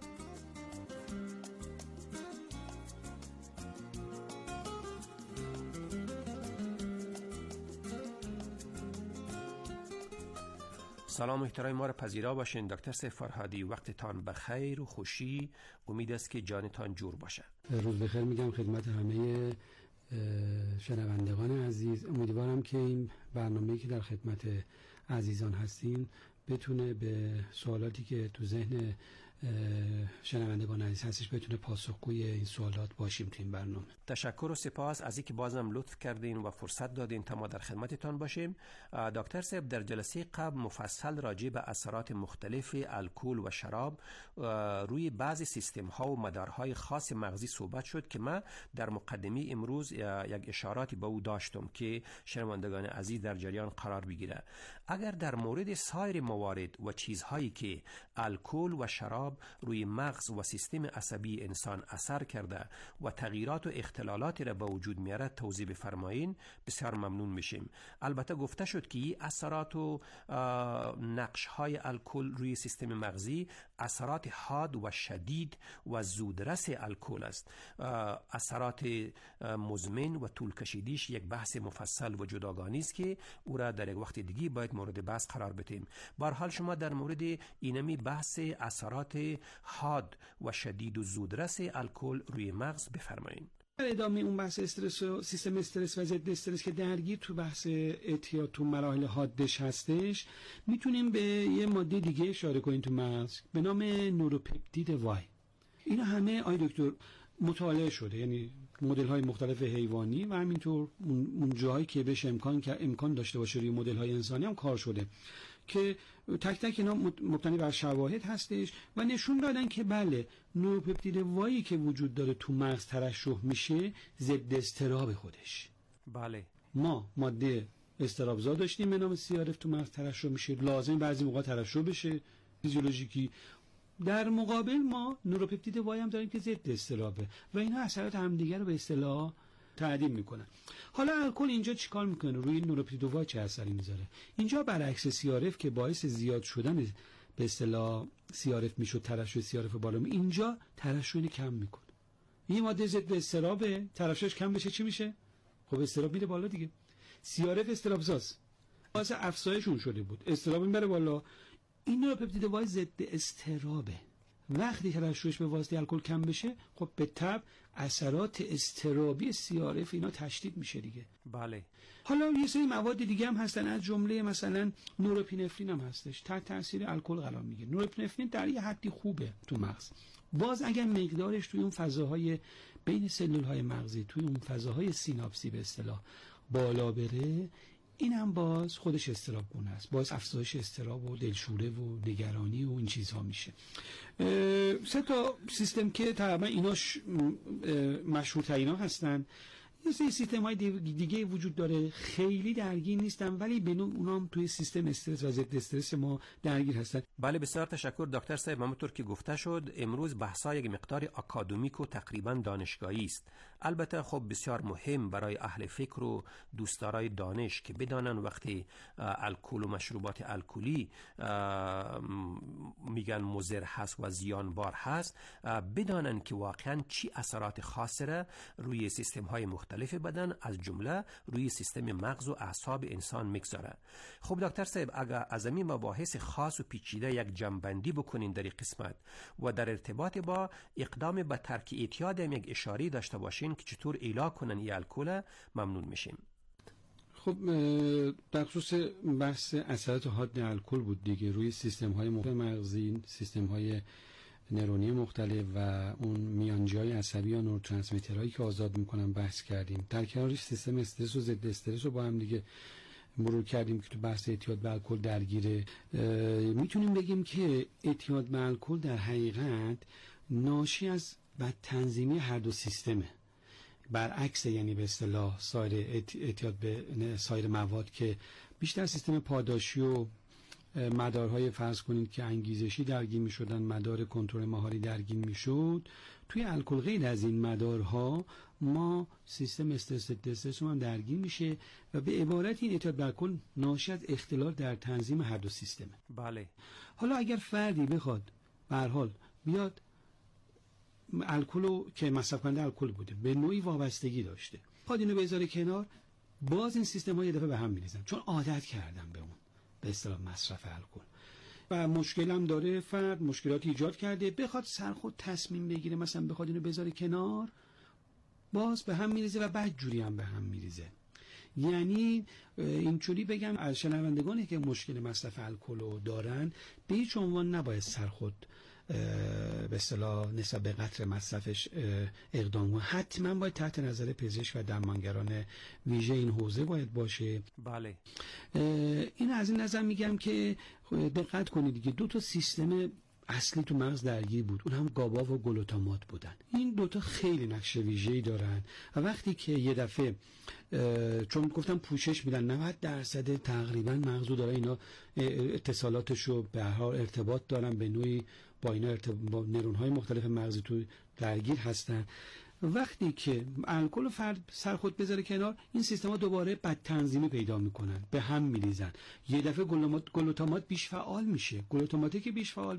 I: سلام احترام ما را پذیرا باشین. دکتر سید فرهادی، وقتتان بخیر و خوشی. امید است که جانتان جور باشه.
H: روز بخیر میگم خدمت همه شنوندگان عزیز. امیدوارم که این برنامه‌ای که در خدمت عزیزان هستین بتونه به سوالاتی که تو ذهن شنوندگان عزیز هستش بتونه پاسخگوی این سوالات باشیم تو این برنامه.
I: تشکر و سپاس از اینکه بازم لطف کردین و فرصت دادین تا ما در خدمتتان باشیم. دکتر صاحب، در جلسه قبل مفصل راجع به اثرات مختلف الکل و شراب روی بعضی سیستم ها و مدارهای خاص مغزی صحبت شد که من در مقدمه امروز یک اشاراتی به او داشتم که شنوندگان عزیز در جریان قرار بگیره. اگر در مورد سایر موارد و چیزهایی که الکل و شراب روی مغز و سیستم عصبی انسان اثر کرده و تغییرات و اختلالاتی را به وجود میاره توضیح بفرمایین، بسیار ممنون میشیم. البته گفته شد که این اثرات و نقش های الکل روی سیستم مغزی اثرات حاد و شدید و زودرس الکل است. اثرات مزمن و طول کشیدیش یک بحث مفصل و جداگانه است که او را در یک وقت دیگه باید مورد بحث قرار بدیم. به هر حال شما در مورد اینمی بحث اثرات حاد و شدید و زودرس الکل روی مغز بفرمایید.
H: در ادامه اون بحث استرس و سیستم استرس و ضد استرس که درگیر تو بحث اعتیاد تو مراحل حادش هستش، میتونیم به یه ماده دیگه اشاره کنیم تو مغز به نام نوروپپتید وای. اینا همه آی دکتر مطالعه شده، یعنی مدل های مختلف حیوانی و همینطور اون جاهایی که بهش امکان داشته باشه روی مدل های انسانی هم کار شده که تک تک اینا مبتنی بر شواهد هستش و نشون دادن که بله نوروپپتید وایی که وجود داره تو مغز ترشح میشه ضد اضطراب خودش.
I: بله
H: ما ماده اضطرابزا داشتیم به نام CRF تو مغز ترشح میشه، لازم بعضی موقع ترشح بشه فیزیولوژیکی. در مقابل ما نوروپپتید وای هم داریم که ضد اضطرابه و اینا اثرات همدیگه رو به اصطلاح تعدیل میکنن. حالا الکل اینجا چیکار میکنه؟ روی نوروپپتید وای چه اثری میذاره؟ اینجا برعکس CRF که باعث زیاد شدن به اصطلاح CRF میشد، ترشح CRF بالا می، اینجا ترشح اینو کم میکنه. این ماده ضد اضطرابه، ترشحش کم بشه چی میشه؟ خب اضطراب میره بالا دیگه. CRF اضطرابزاست، باعث افزایش اون شده بود، اضطراب میبره بالا. این نوروپپتید وای ضد اضطرابه. وقتی ترشحش به واسطه الکل کم بشه، خب به تبع اثرات اضطرابی CRF اینا تشدید میشه دیگه.
I: بله.
H: حالا یه سری مواد دیگه هم هستن، از جمله مثلا نوروپینفرین هم هستش، تحت تاثیر الکل قرار میگیره. نوروپینفرین در یه حدی خوبه تو مغز، باز اگر مقدارش توی اون فضاهای بین سلولهای مغزی، توی اون فضاهای سیناپسی به اصطلاح بالا بره، این هم باز خودش اضطراب گونه است، باز افزایش اضطراب و دلشوره و نگرانی و این چیزها میشه. 3 تا سیستم که تقریبا ایناش مشهورترین ها هستن. یه سری سیستم های دیگه وجود داره، خیلی درگیر نیستن ولی به نوع اونا هم توی سیستم استرس و ضد استرس ما درگیر هستن.
I: بله بسیار تشکر دکتر صاحب. همونطور که گفته شد امروز بحث‌ها یک مقدار آکادمیک و تقریبا دانشگاهی است. البته خب بسیار مهم برای اهل فکر و دوستدارای دانش که بدانن وقتی الکل و مشروبات الکلی میگن مضر هست و زیانبار هست، بدانن که واقعا چی اثرات خاصه روی سیستم های مختلف بدن از جمله روی سیستم مغز و اعصاب انسان میگذاره. خب دکتر صاحب اگر از این مباحث خاص و پیچیده یک جنبندی بکنین در این قسمت و در ارتباط با اقدام به ترک اعتیاد هم یک اشاره داشته باشین که چطور علاج کنن این الکل، ممنون میشیم.
H: خب در خصوص بحث اثرات حاد الکل بود دیگه روی سیستم های مغزی، سیستم های نورونی مختلف و اون میانجی‌های عصبی یا نوروترانسمیترهایی که آزاد میکنن بحث کردیم. در کنارش سیستم استرس و ضد استرس رو با هم دیگه مرور کردیم که تو بحث اعتیاد به الکل درگیره. میتونیم بگیم که اعتیاد به الکل در حقیقت ناشی از بدتنظیمی هر دو سیستمه، برعکس یعنی به اصطلاح سایر اعتیاد به سایر مواد که بیشتر سیستم پاداشی و مدارهای فرض کنید که انگیزشی درگیر می شدن، مدار کنترل مهاری درگیر می شد. توی الکل غیر از این مدارها ما سیستم استرس استرس هم درگیر میشه و به عبارت این اعتیاد به الکل ناشی از اختلال در تنظیم هر دو سیستمه.
I: بله.
H: حالا اگر فردی بخواد به هر حال بیاد الکلو که مصرف کننده الکل بوده به نوعی وابستگی داشته، خود اینو بذاره کنار، باز این سیستم ها یه دفعه به هم میریزن چون عادت کردن به اون به اصطلاح مصرف الکل و مشکل هم داره، فرد مشکلاتی ایجاد کرده، بخواد سرخود تصمیم بگیره مثلا بخواد اینو بذاره کنار، باز به هم میریزه و بعد جوری هم به هم میریزه. یعنی اینجوری بگم از شنوندگانی که مشکل مصرف الکل رو دارن به هیچ عنوان نباید سرخود به اصطلاح نسبت به قطر مصرفش اقدام کنه، حتما باید تحت نظر پزشک و درمانگران ویژه این حوزه باید باشه.
I: بله.
H: این از این نظر میگم که دقت کنید دیگه 2 تا سیستم اصلی تو مغز درگیر بود، اون هم گابا و گلوتامات بودن. این 2 تا خیلی نقش ویژه‌ای دارن و وقتی که یه دفعه چون گفتم پوشش میدن 90% تقریبا مغزو داره اینا اتصالاتشو به هر حال ارتباط دارن به نوعی با اینا با نورون‌های مختلف مغزی تو درگیر هستن. وقتی که الکل فرد سرخود بذاره کنار، این سیستم‌ها دوباره بدتنظیمی پیدا میکنن، به هم میریزن. یه دفعه گلوتامات بیش فعال میشه. گلوتاماتی که بیش فعال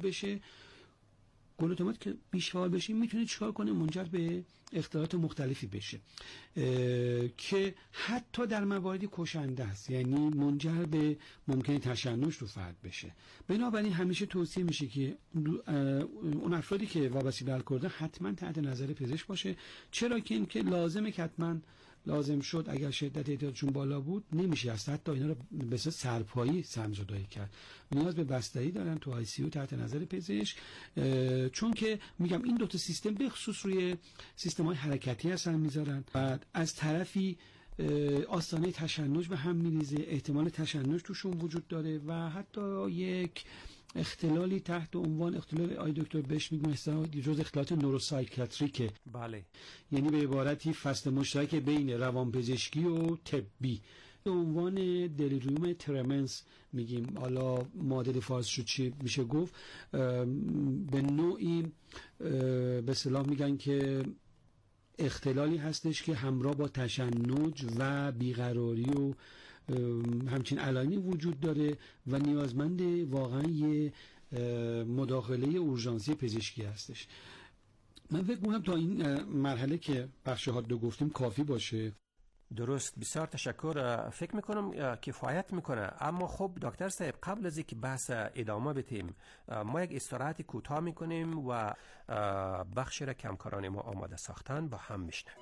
H: بشه میتونه چیکار کنه؟ منجر به اختلالات مختلفی بشه که حتی در مواردی کشنده است، یعنی منجر به ممکنه تشنج تو فرد بشه. بنابراین همیشه توصیه میشه که اون افرادی که وابسته به الکل حتما تحت نظر پزشک باشه، چرا که این که لازمه که حتما لازم شد اگر شدت اعتیادشون بالا بود نمیشه است حتی اینا رو به صورت سرپایی سمزدایی کرد، نیاز به بستری دارن تو آی سی یو تحت نظر پزشک، چون که میگم این 2 تا سیستم به خصوص روی سیستم‌های حرکتی اثر میذارن و از طرفی آستانه تشنج به هم میریزه، احتمال تشنج توشون وجود داره و حتی یک اختلالی تحت عنوان اختلال آی دکتر بهش میگن جز اختلالات نوروسایکیاتریکه.
I: بله،
H: یعنی به عبارتی فصل مشترک بین روانپزشکی و طبی به عنوان دلیریوم ترمنس میگیم. حالا معادل فارسیش رو چی میشه گفت؟ به نوعی به اصطلاح میگن که اختلالی هستش که همراه با تشنج و بیقراری و همچین علائمی وجود داره و نیازمند واقعا یه مداخله اورژانسی پزشکی هستش. من فکر می‌کنم تا این مرحله که بخش ها دو گفتیم کافی باشه.
I: درست، بسیار تشکر. فکر میکنم کفایت میکنه. اما خب دکتر صاحب، قبل از اینکه بحث ادامه بدیم ما یک استراحت کوتاه میکنیم و بخشی را که همکاران ما آماده ساختن با هم میشنویم.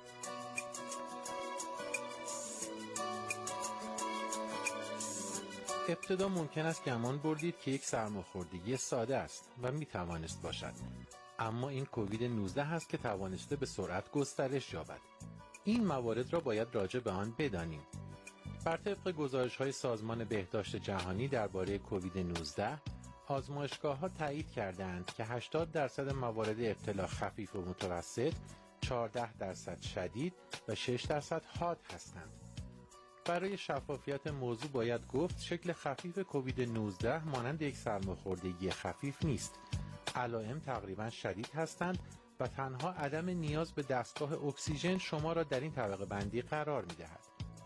J: ابتدا ممکن است گمان بردید که یک سرماخوردگی ساده است و میتوانست باشد، اما این کووید 19 است که توانسته به سرعت گسترش یابد. این موارد را باید راجع به آن بدانیم. بر طبق گزارش‌های سازمان بهداشت جهانی درباره کووید 19 آزمایشگاه‌ها تایید کردند که 80% موارد ابتلا خفیف و متوسط، 14% شدید و 6% حاد هستند. برای شفافیت موضوع باید گفت شکل خفیف کووید 19 مانند یک سرماخوردگی خفیف نیست. علائم تقریبا شدید هستند و تنها عدم نیاز به دستگاه اکسیژن شما را در این طبقه بندی قرار می دهد.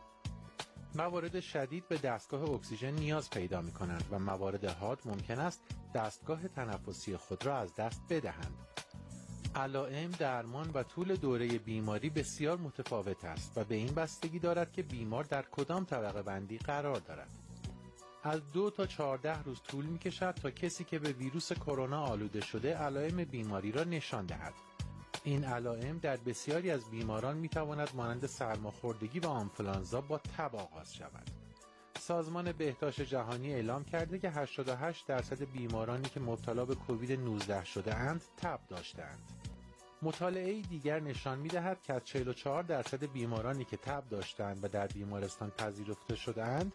J: موارد شدید به دستگاه اکسیژن نیاز پیدا می کنند و موارد حاد ممکن است دستگاه تنفسی خود را از دست بدهند. علائم، درمان و طول دوره بیماری بسیار متفاوت است و به این بستگی دارد که بیمار در کدام طبقه بندی قرار دارد. از 2 تا 14 روز طول می کشد تا کسی که به ویروس کرونا آلوده شده علائم بیماری را نشان دهد. این علائم در بسیاری از بیماران می تواند مانند سرماخوردگی و آنفولانزا با تب آغاز شود. سازمان بهداشت جهانی اعلام کرده که 88% بیمارانی که مبتلا به کووید 19 شده اند تب داشتند. مطالعه دیگر نشان می‌دهد که از 44% بیمارانی که تب داشتند و در بیمارستان پذیرفته شده‌اند،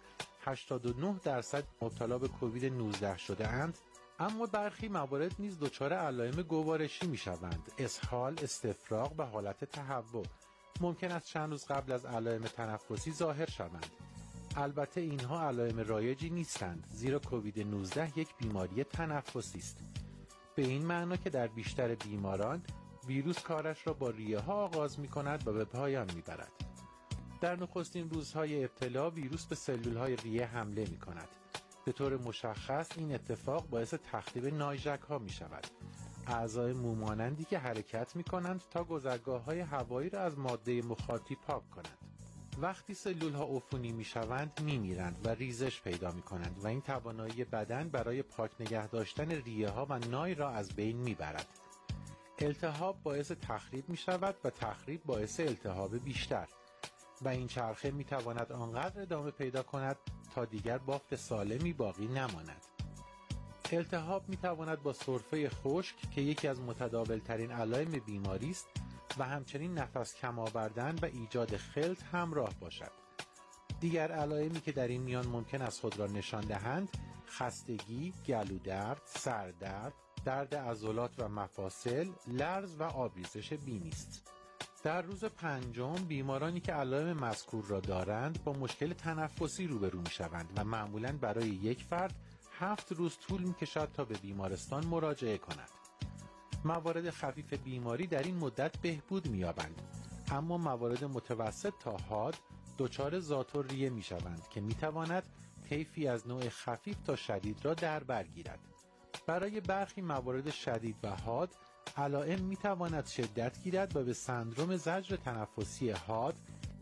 J: 89% مبتلا به کووید 19 شده‌اند. اما برخی موارد نیز دچار علائم گوارشی می‌شوند: اسهال، استفراغ و حالت تهوع. ممکن است چند روز قبل از علائم تنفسی ظاهر شوند. البته اینها علائم رایجی نیستند، زیرا کووید 19 یک بیماری تنفسی است. به این معنا که در بیشتر بیماران ویروس کارش را با ریه ها آغاز می کند و به پایان می برد. در نخستین روزهای ابتلا ویروس به سلول های ریه حمله می کند. به طور مشخص این اتفاق باعث تخریب نایژک ها می شود. اعضای مومانندی که حرکت می کنند تا گذرگاه های هوایی را از ماده مخاطی پاک کنند. وقتی سلول ها عفونی می شوند می میرند و ریزش پیدا می کنند و این توانایی بدن برای پاک نگه داشتن ریه ها و نای را از بین می برد. التهاب باعث تخریب می شود و تخریب باعث التهاب بیشتر و این چرخه می تواند آنقدر ادامه پیدا کند تا دیگر بافت سالمی باقی نماند. التهاب می تواند با سرفه خشک که یکی از متداول ترین علائم بیماری است و همچنین نفس کم آوردن و ایجاد خلط همراه باشد. دیگر علائمی که در این میان ممکن است خود را نشان دهند: خستگی، گلودرد، سردرد، درد عضلات و مفاصل، لرز و آبریزش بینی است. در روز پنجم بیمارانی که علائم مذکور را دارند با مشکل تنفسی روبرو می‌شوند و معمولاً برای یک فرد 7 روز طول می‌کشد تا به بیمارستان مراجعه کند. موارد خفیف بیماری در این مدت بهبود می‌یابند، اما موارد متوسط تا حاد دچار ذات‌الریه ریه می‌شوند که می‌تواند طیفی از نوع خفیف تا شدید را در بر گیرد. برای برخی موارد شدید و حاد علائم می‌تواند شدت گیرد و به سندرم زجر تنفسی حاد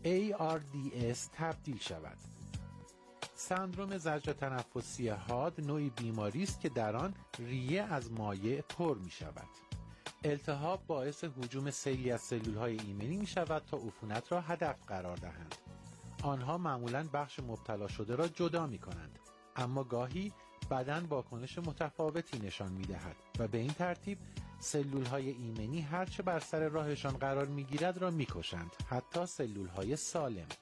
J: ARDS تبدیل شود. سندرم زجر تنفسی حاد نوعی بیماری است که در آن ریه از مایع پر می‌شود. التهاب باعث هجوم سیلی از سلول‌های ایمنی می‌شود تا عفونت را هدف قرار دهند. آنها معمولاً بخش مبتلا شده را جدا می‌کنند، اما گاهی بدن واکنش متفاوتی نشان می‌دهد و به این ترتیب سلول‌های ایمنی هرچه بر سر راهشان قرار می‌گیرد را می‌کشند، حتی سلول‌های سالم.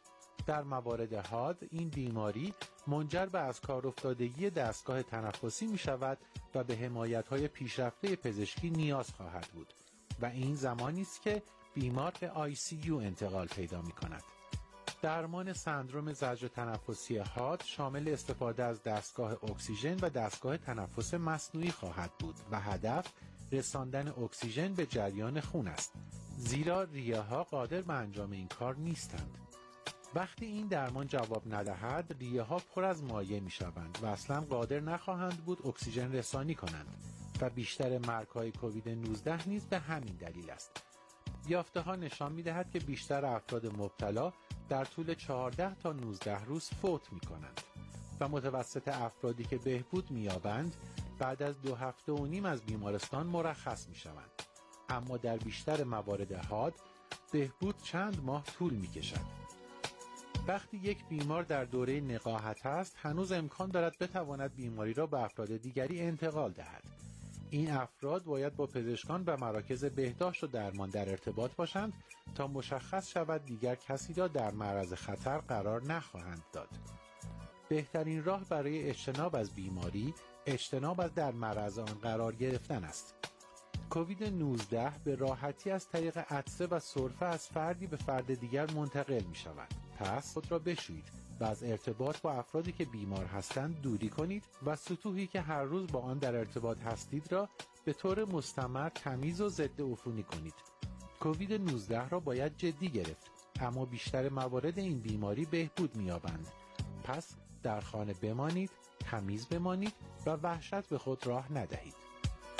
J: در موارد حاد این بیماری منجر به از کار افتادگی دستگاه تنفسی می شود و به حمایت‌های پیشرفته پزشکی نیاز خواهد بود و این زمانی است که بیمار به ICU انتقال پیدا می کند. درمان سندرم زجر تنفسی حاد شامل استفاده از دستگاه اکسیژن و دستگاه تنفس مصنوعی خواهد بود و هدف رساندن اکسیژن به جریان خون است، زیرا ریه‌ها قادر به انجام این کار نیستند. وقتی این درمان جواب ندهد، ریه‌ها پر از مایع می‌شوند و اصلاً قادر نخواهند بود اکسیژن رسانی کنند و بیشتر مرگ‌های کووید 19 نیز به همین دلیل است. یافته‌ها نشان می‌دهد که بیشتر افراد مبتلا در طول 14 تا 19 روز فوت می‌کنند و متوسط افرادی که بهبود می‌یابند بعد از 2 هفته و نیم از بیمارستان مرخص می‌شوند. اما در بیشتر موارد حاد بهبود چند ماه طول می‌کشد. وقتی یک بیمار در دوره نقاهت است، هنوز امکان دارد بتواند بیماری را به افراد دیگری انتقال دهد. این افراد باید با پزشکان و مراکز بهداشت و درمان در ارتباط باشند تا مشخص شود دیگر کسی را در معرض خطر قرار نخواهند داد. بهترین راه برای اجتناب از بیماری، اجتناب از در معرض آن قرار گرفتن است. کووید 19 به راحتی از طریق عطسه و سرفه از فردی به فرد دیگر منتقل می شود. پس خود را بشویید و از ارتباط با افرادی که بیمار هستند دوری کنید و سطوحی که هر روز با آن در ارتباط هستید را به طور مستمر تمیز و ضد عفونی کنید. کووید 19 را باید جدی گرفت، اما بیشتر موارد این بیماری بهبود می‌یابند. پس در خانه بمانید، تمیز بمانید و وحشت به خود راه ندهید.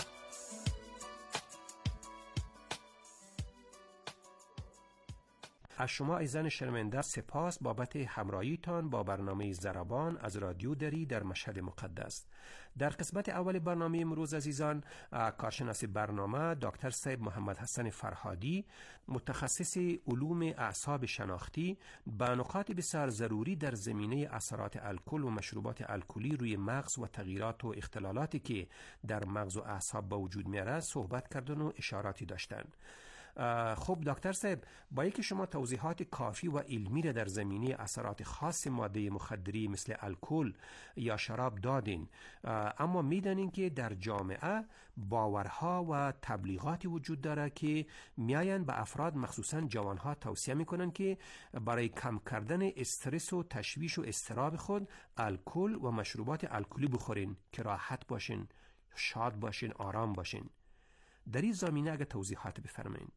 I: از شما ایزان شرمنده سپاس بابت همراهیتان با برنامه ضربان از رادیو دری در مشهد مقدس. در قسمت اول برنامه امروز عزیزان، کارشناس برنامه دکتر صاحب محمد حسن فرهادی، متخصص علوم اعصاب شناختی، با نکات بسیار ضروری در زمینه اثرات الکل و مشروبات الکلی روی مغز و تغییرات و اختلالاتی که در مغز و اعصاب به وجود میاره صحبت کردن و اشاراتی داشتن. خب دکتر صاحب، با اینکه شما توضیحات کافی و علمی را در زمینه اثرات خاص ماده مخدری مثل الکل یا شراب دادین، اما میدانین که در جامعه باورها و تبلیغاتی وجود داره که میاین به افراد مخصوصا جوانها توصیه میکنن که برای کم کردن استرس و تشویش و اضطراب خود الکل و مشروبات الکلی بخورین که راحت باشین، شاد باشین، آرام باشین. در این زمینه اگه توضیحات بفرمایید.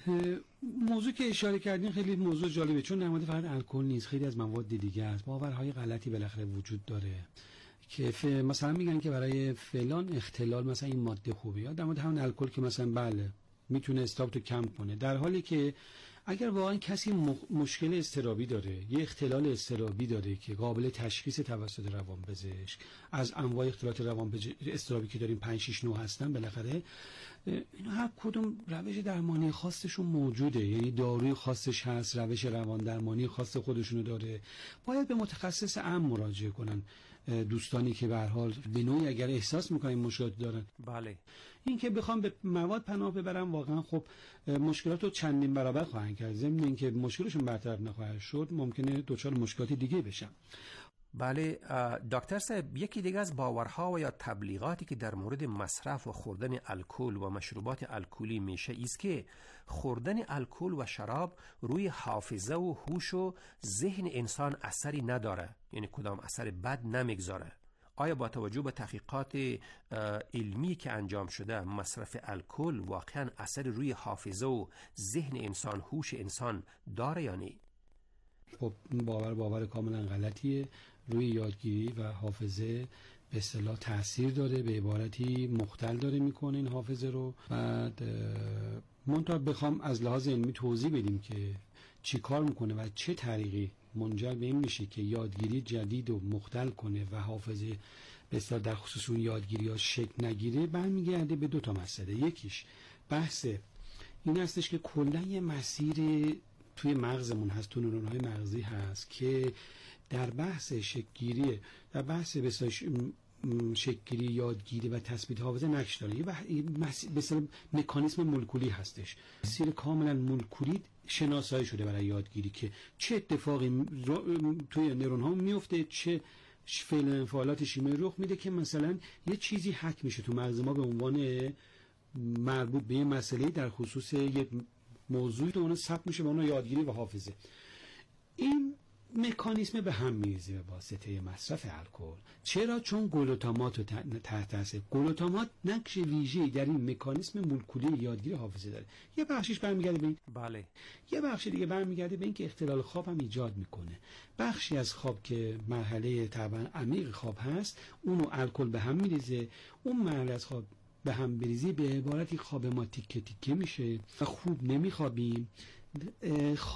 H: موضوع که اشاره کردین خیلی موضوع جالبه، چون در مورد فقط الکل نیست، خیلی از مواد دیگه است. باورهای غلطی بالاخره وجود داره که مثلا میگن که برای فلان اختلال مثلا این ماده خوبه، یا در مورد همون الکل که مثلا بله میتونه استراب رو کم کنه، در حالی که اگر واقعا کسی مشکل اضطرابی داره، یه اختلال اضطرابی داره که قابل تشخیص توسط روانپزشک، از انواع اختلالات اضطرابی که داریم 5-6 نوع هستن، بالاخره اینا هر کدوم روش درمانی خاصشون موجوده، یعنی داروی خاصش هست، روش روان درمانی خاص خودشونو داره. باید به متخصص عام مراجعه کنن دوستانی که به هر حال به نوعی اگر احساس میکنن مشکلات دارن.
I: بله،
H: این که بخوام به مواد پناه ببرن واقعا خب مشکلات رو چندین برابر خواهند کرد، ضمن اینکه مشکلشون برطرف نخواهد شد ممکنه دچار مشکلات دیگه بشن.
I: بله دکتر صاحب، یکی دیگه از باورها و یا تبلیغاتی که در مورد مصرف و خوردن الکل و مشروبات الکلی میشه است که خوردن الکل و شراب روی حافظه و هوش و ذهن انسان اثری نداره، یعنی کدام اثر بد نمیگذاره. آیا با توجه به تحقیقات علمی که انجام شده مصرف الکل واقعا اثر روی حافظه و ذهن انسان، هوش انسان داره یا نه؟
H: خب باور کاملا غلطیه. روی یادگیری و حافظه به اصطلاح تأثیر داره، به عبارتی مختل داره میکنه این حافظه رو. بعد منتها بخوام از لحاظ علمی توضیح بدیم که چی کار میکنه و چه طریقی منجر به این میشه که یادگیری جدید رو مختل کنه و حافظه به اصطلاح در خصوص اون یادگیری ها شکل نگیره، برمیگرده به 2 مسئله. یکیش بحث این هستش که کلا یه مسیر توی مغزمون هست، تو نورون‌های مغزی هست که در بحث شکل‌گیری، در بحث شکلی یادگیری و تثبیت حافظه نقش داره. یه مثلا مکانیسم مولکولی هستش، مسیر کاملا مولکولی شناسایی شده برای یادگیری که چه اتفاقی توی نورون ها میفته، چه فعل انفعالات شیمیایی رخ میده که مثلا یه چیزی حک میشه تو مغز ما به عنوان مربوط به یه مسئله در خصوص یه موضوعی، اون ثبت میشه به اون یادگیری و حافظه. این مکانیسم به هم میریزه به واسطه مصرف الکل. چرا؟ چون گلوتامات رو تحت تاثیر گلوتامات نقش ویژه‌ای در این مکانیسم مولکولی یادگیری حافظه داره. یه بخشش برمیگرده به این،
I: بله،
H: یه بخش دیگه برمیگرده به این که اختلال خواب هم ایجاد میکنه. بخشی از خواب که مرحله طبعا عمیق خواب هست، اونو الکل به هم میریزه. اون مرحله از خواب به هم بریزی به عبارتی خواب ما تیکه تیکه میشه و خوب نمیخوابیم.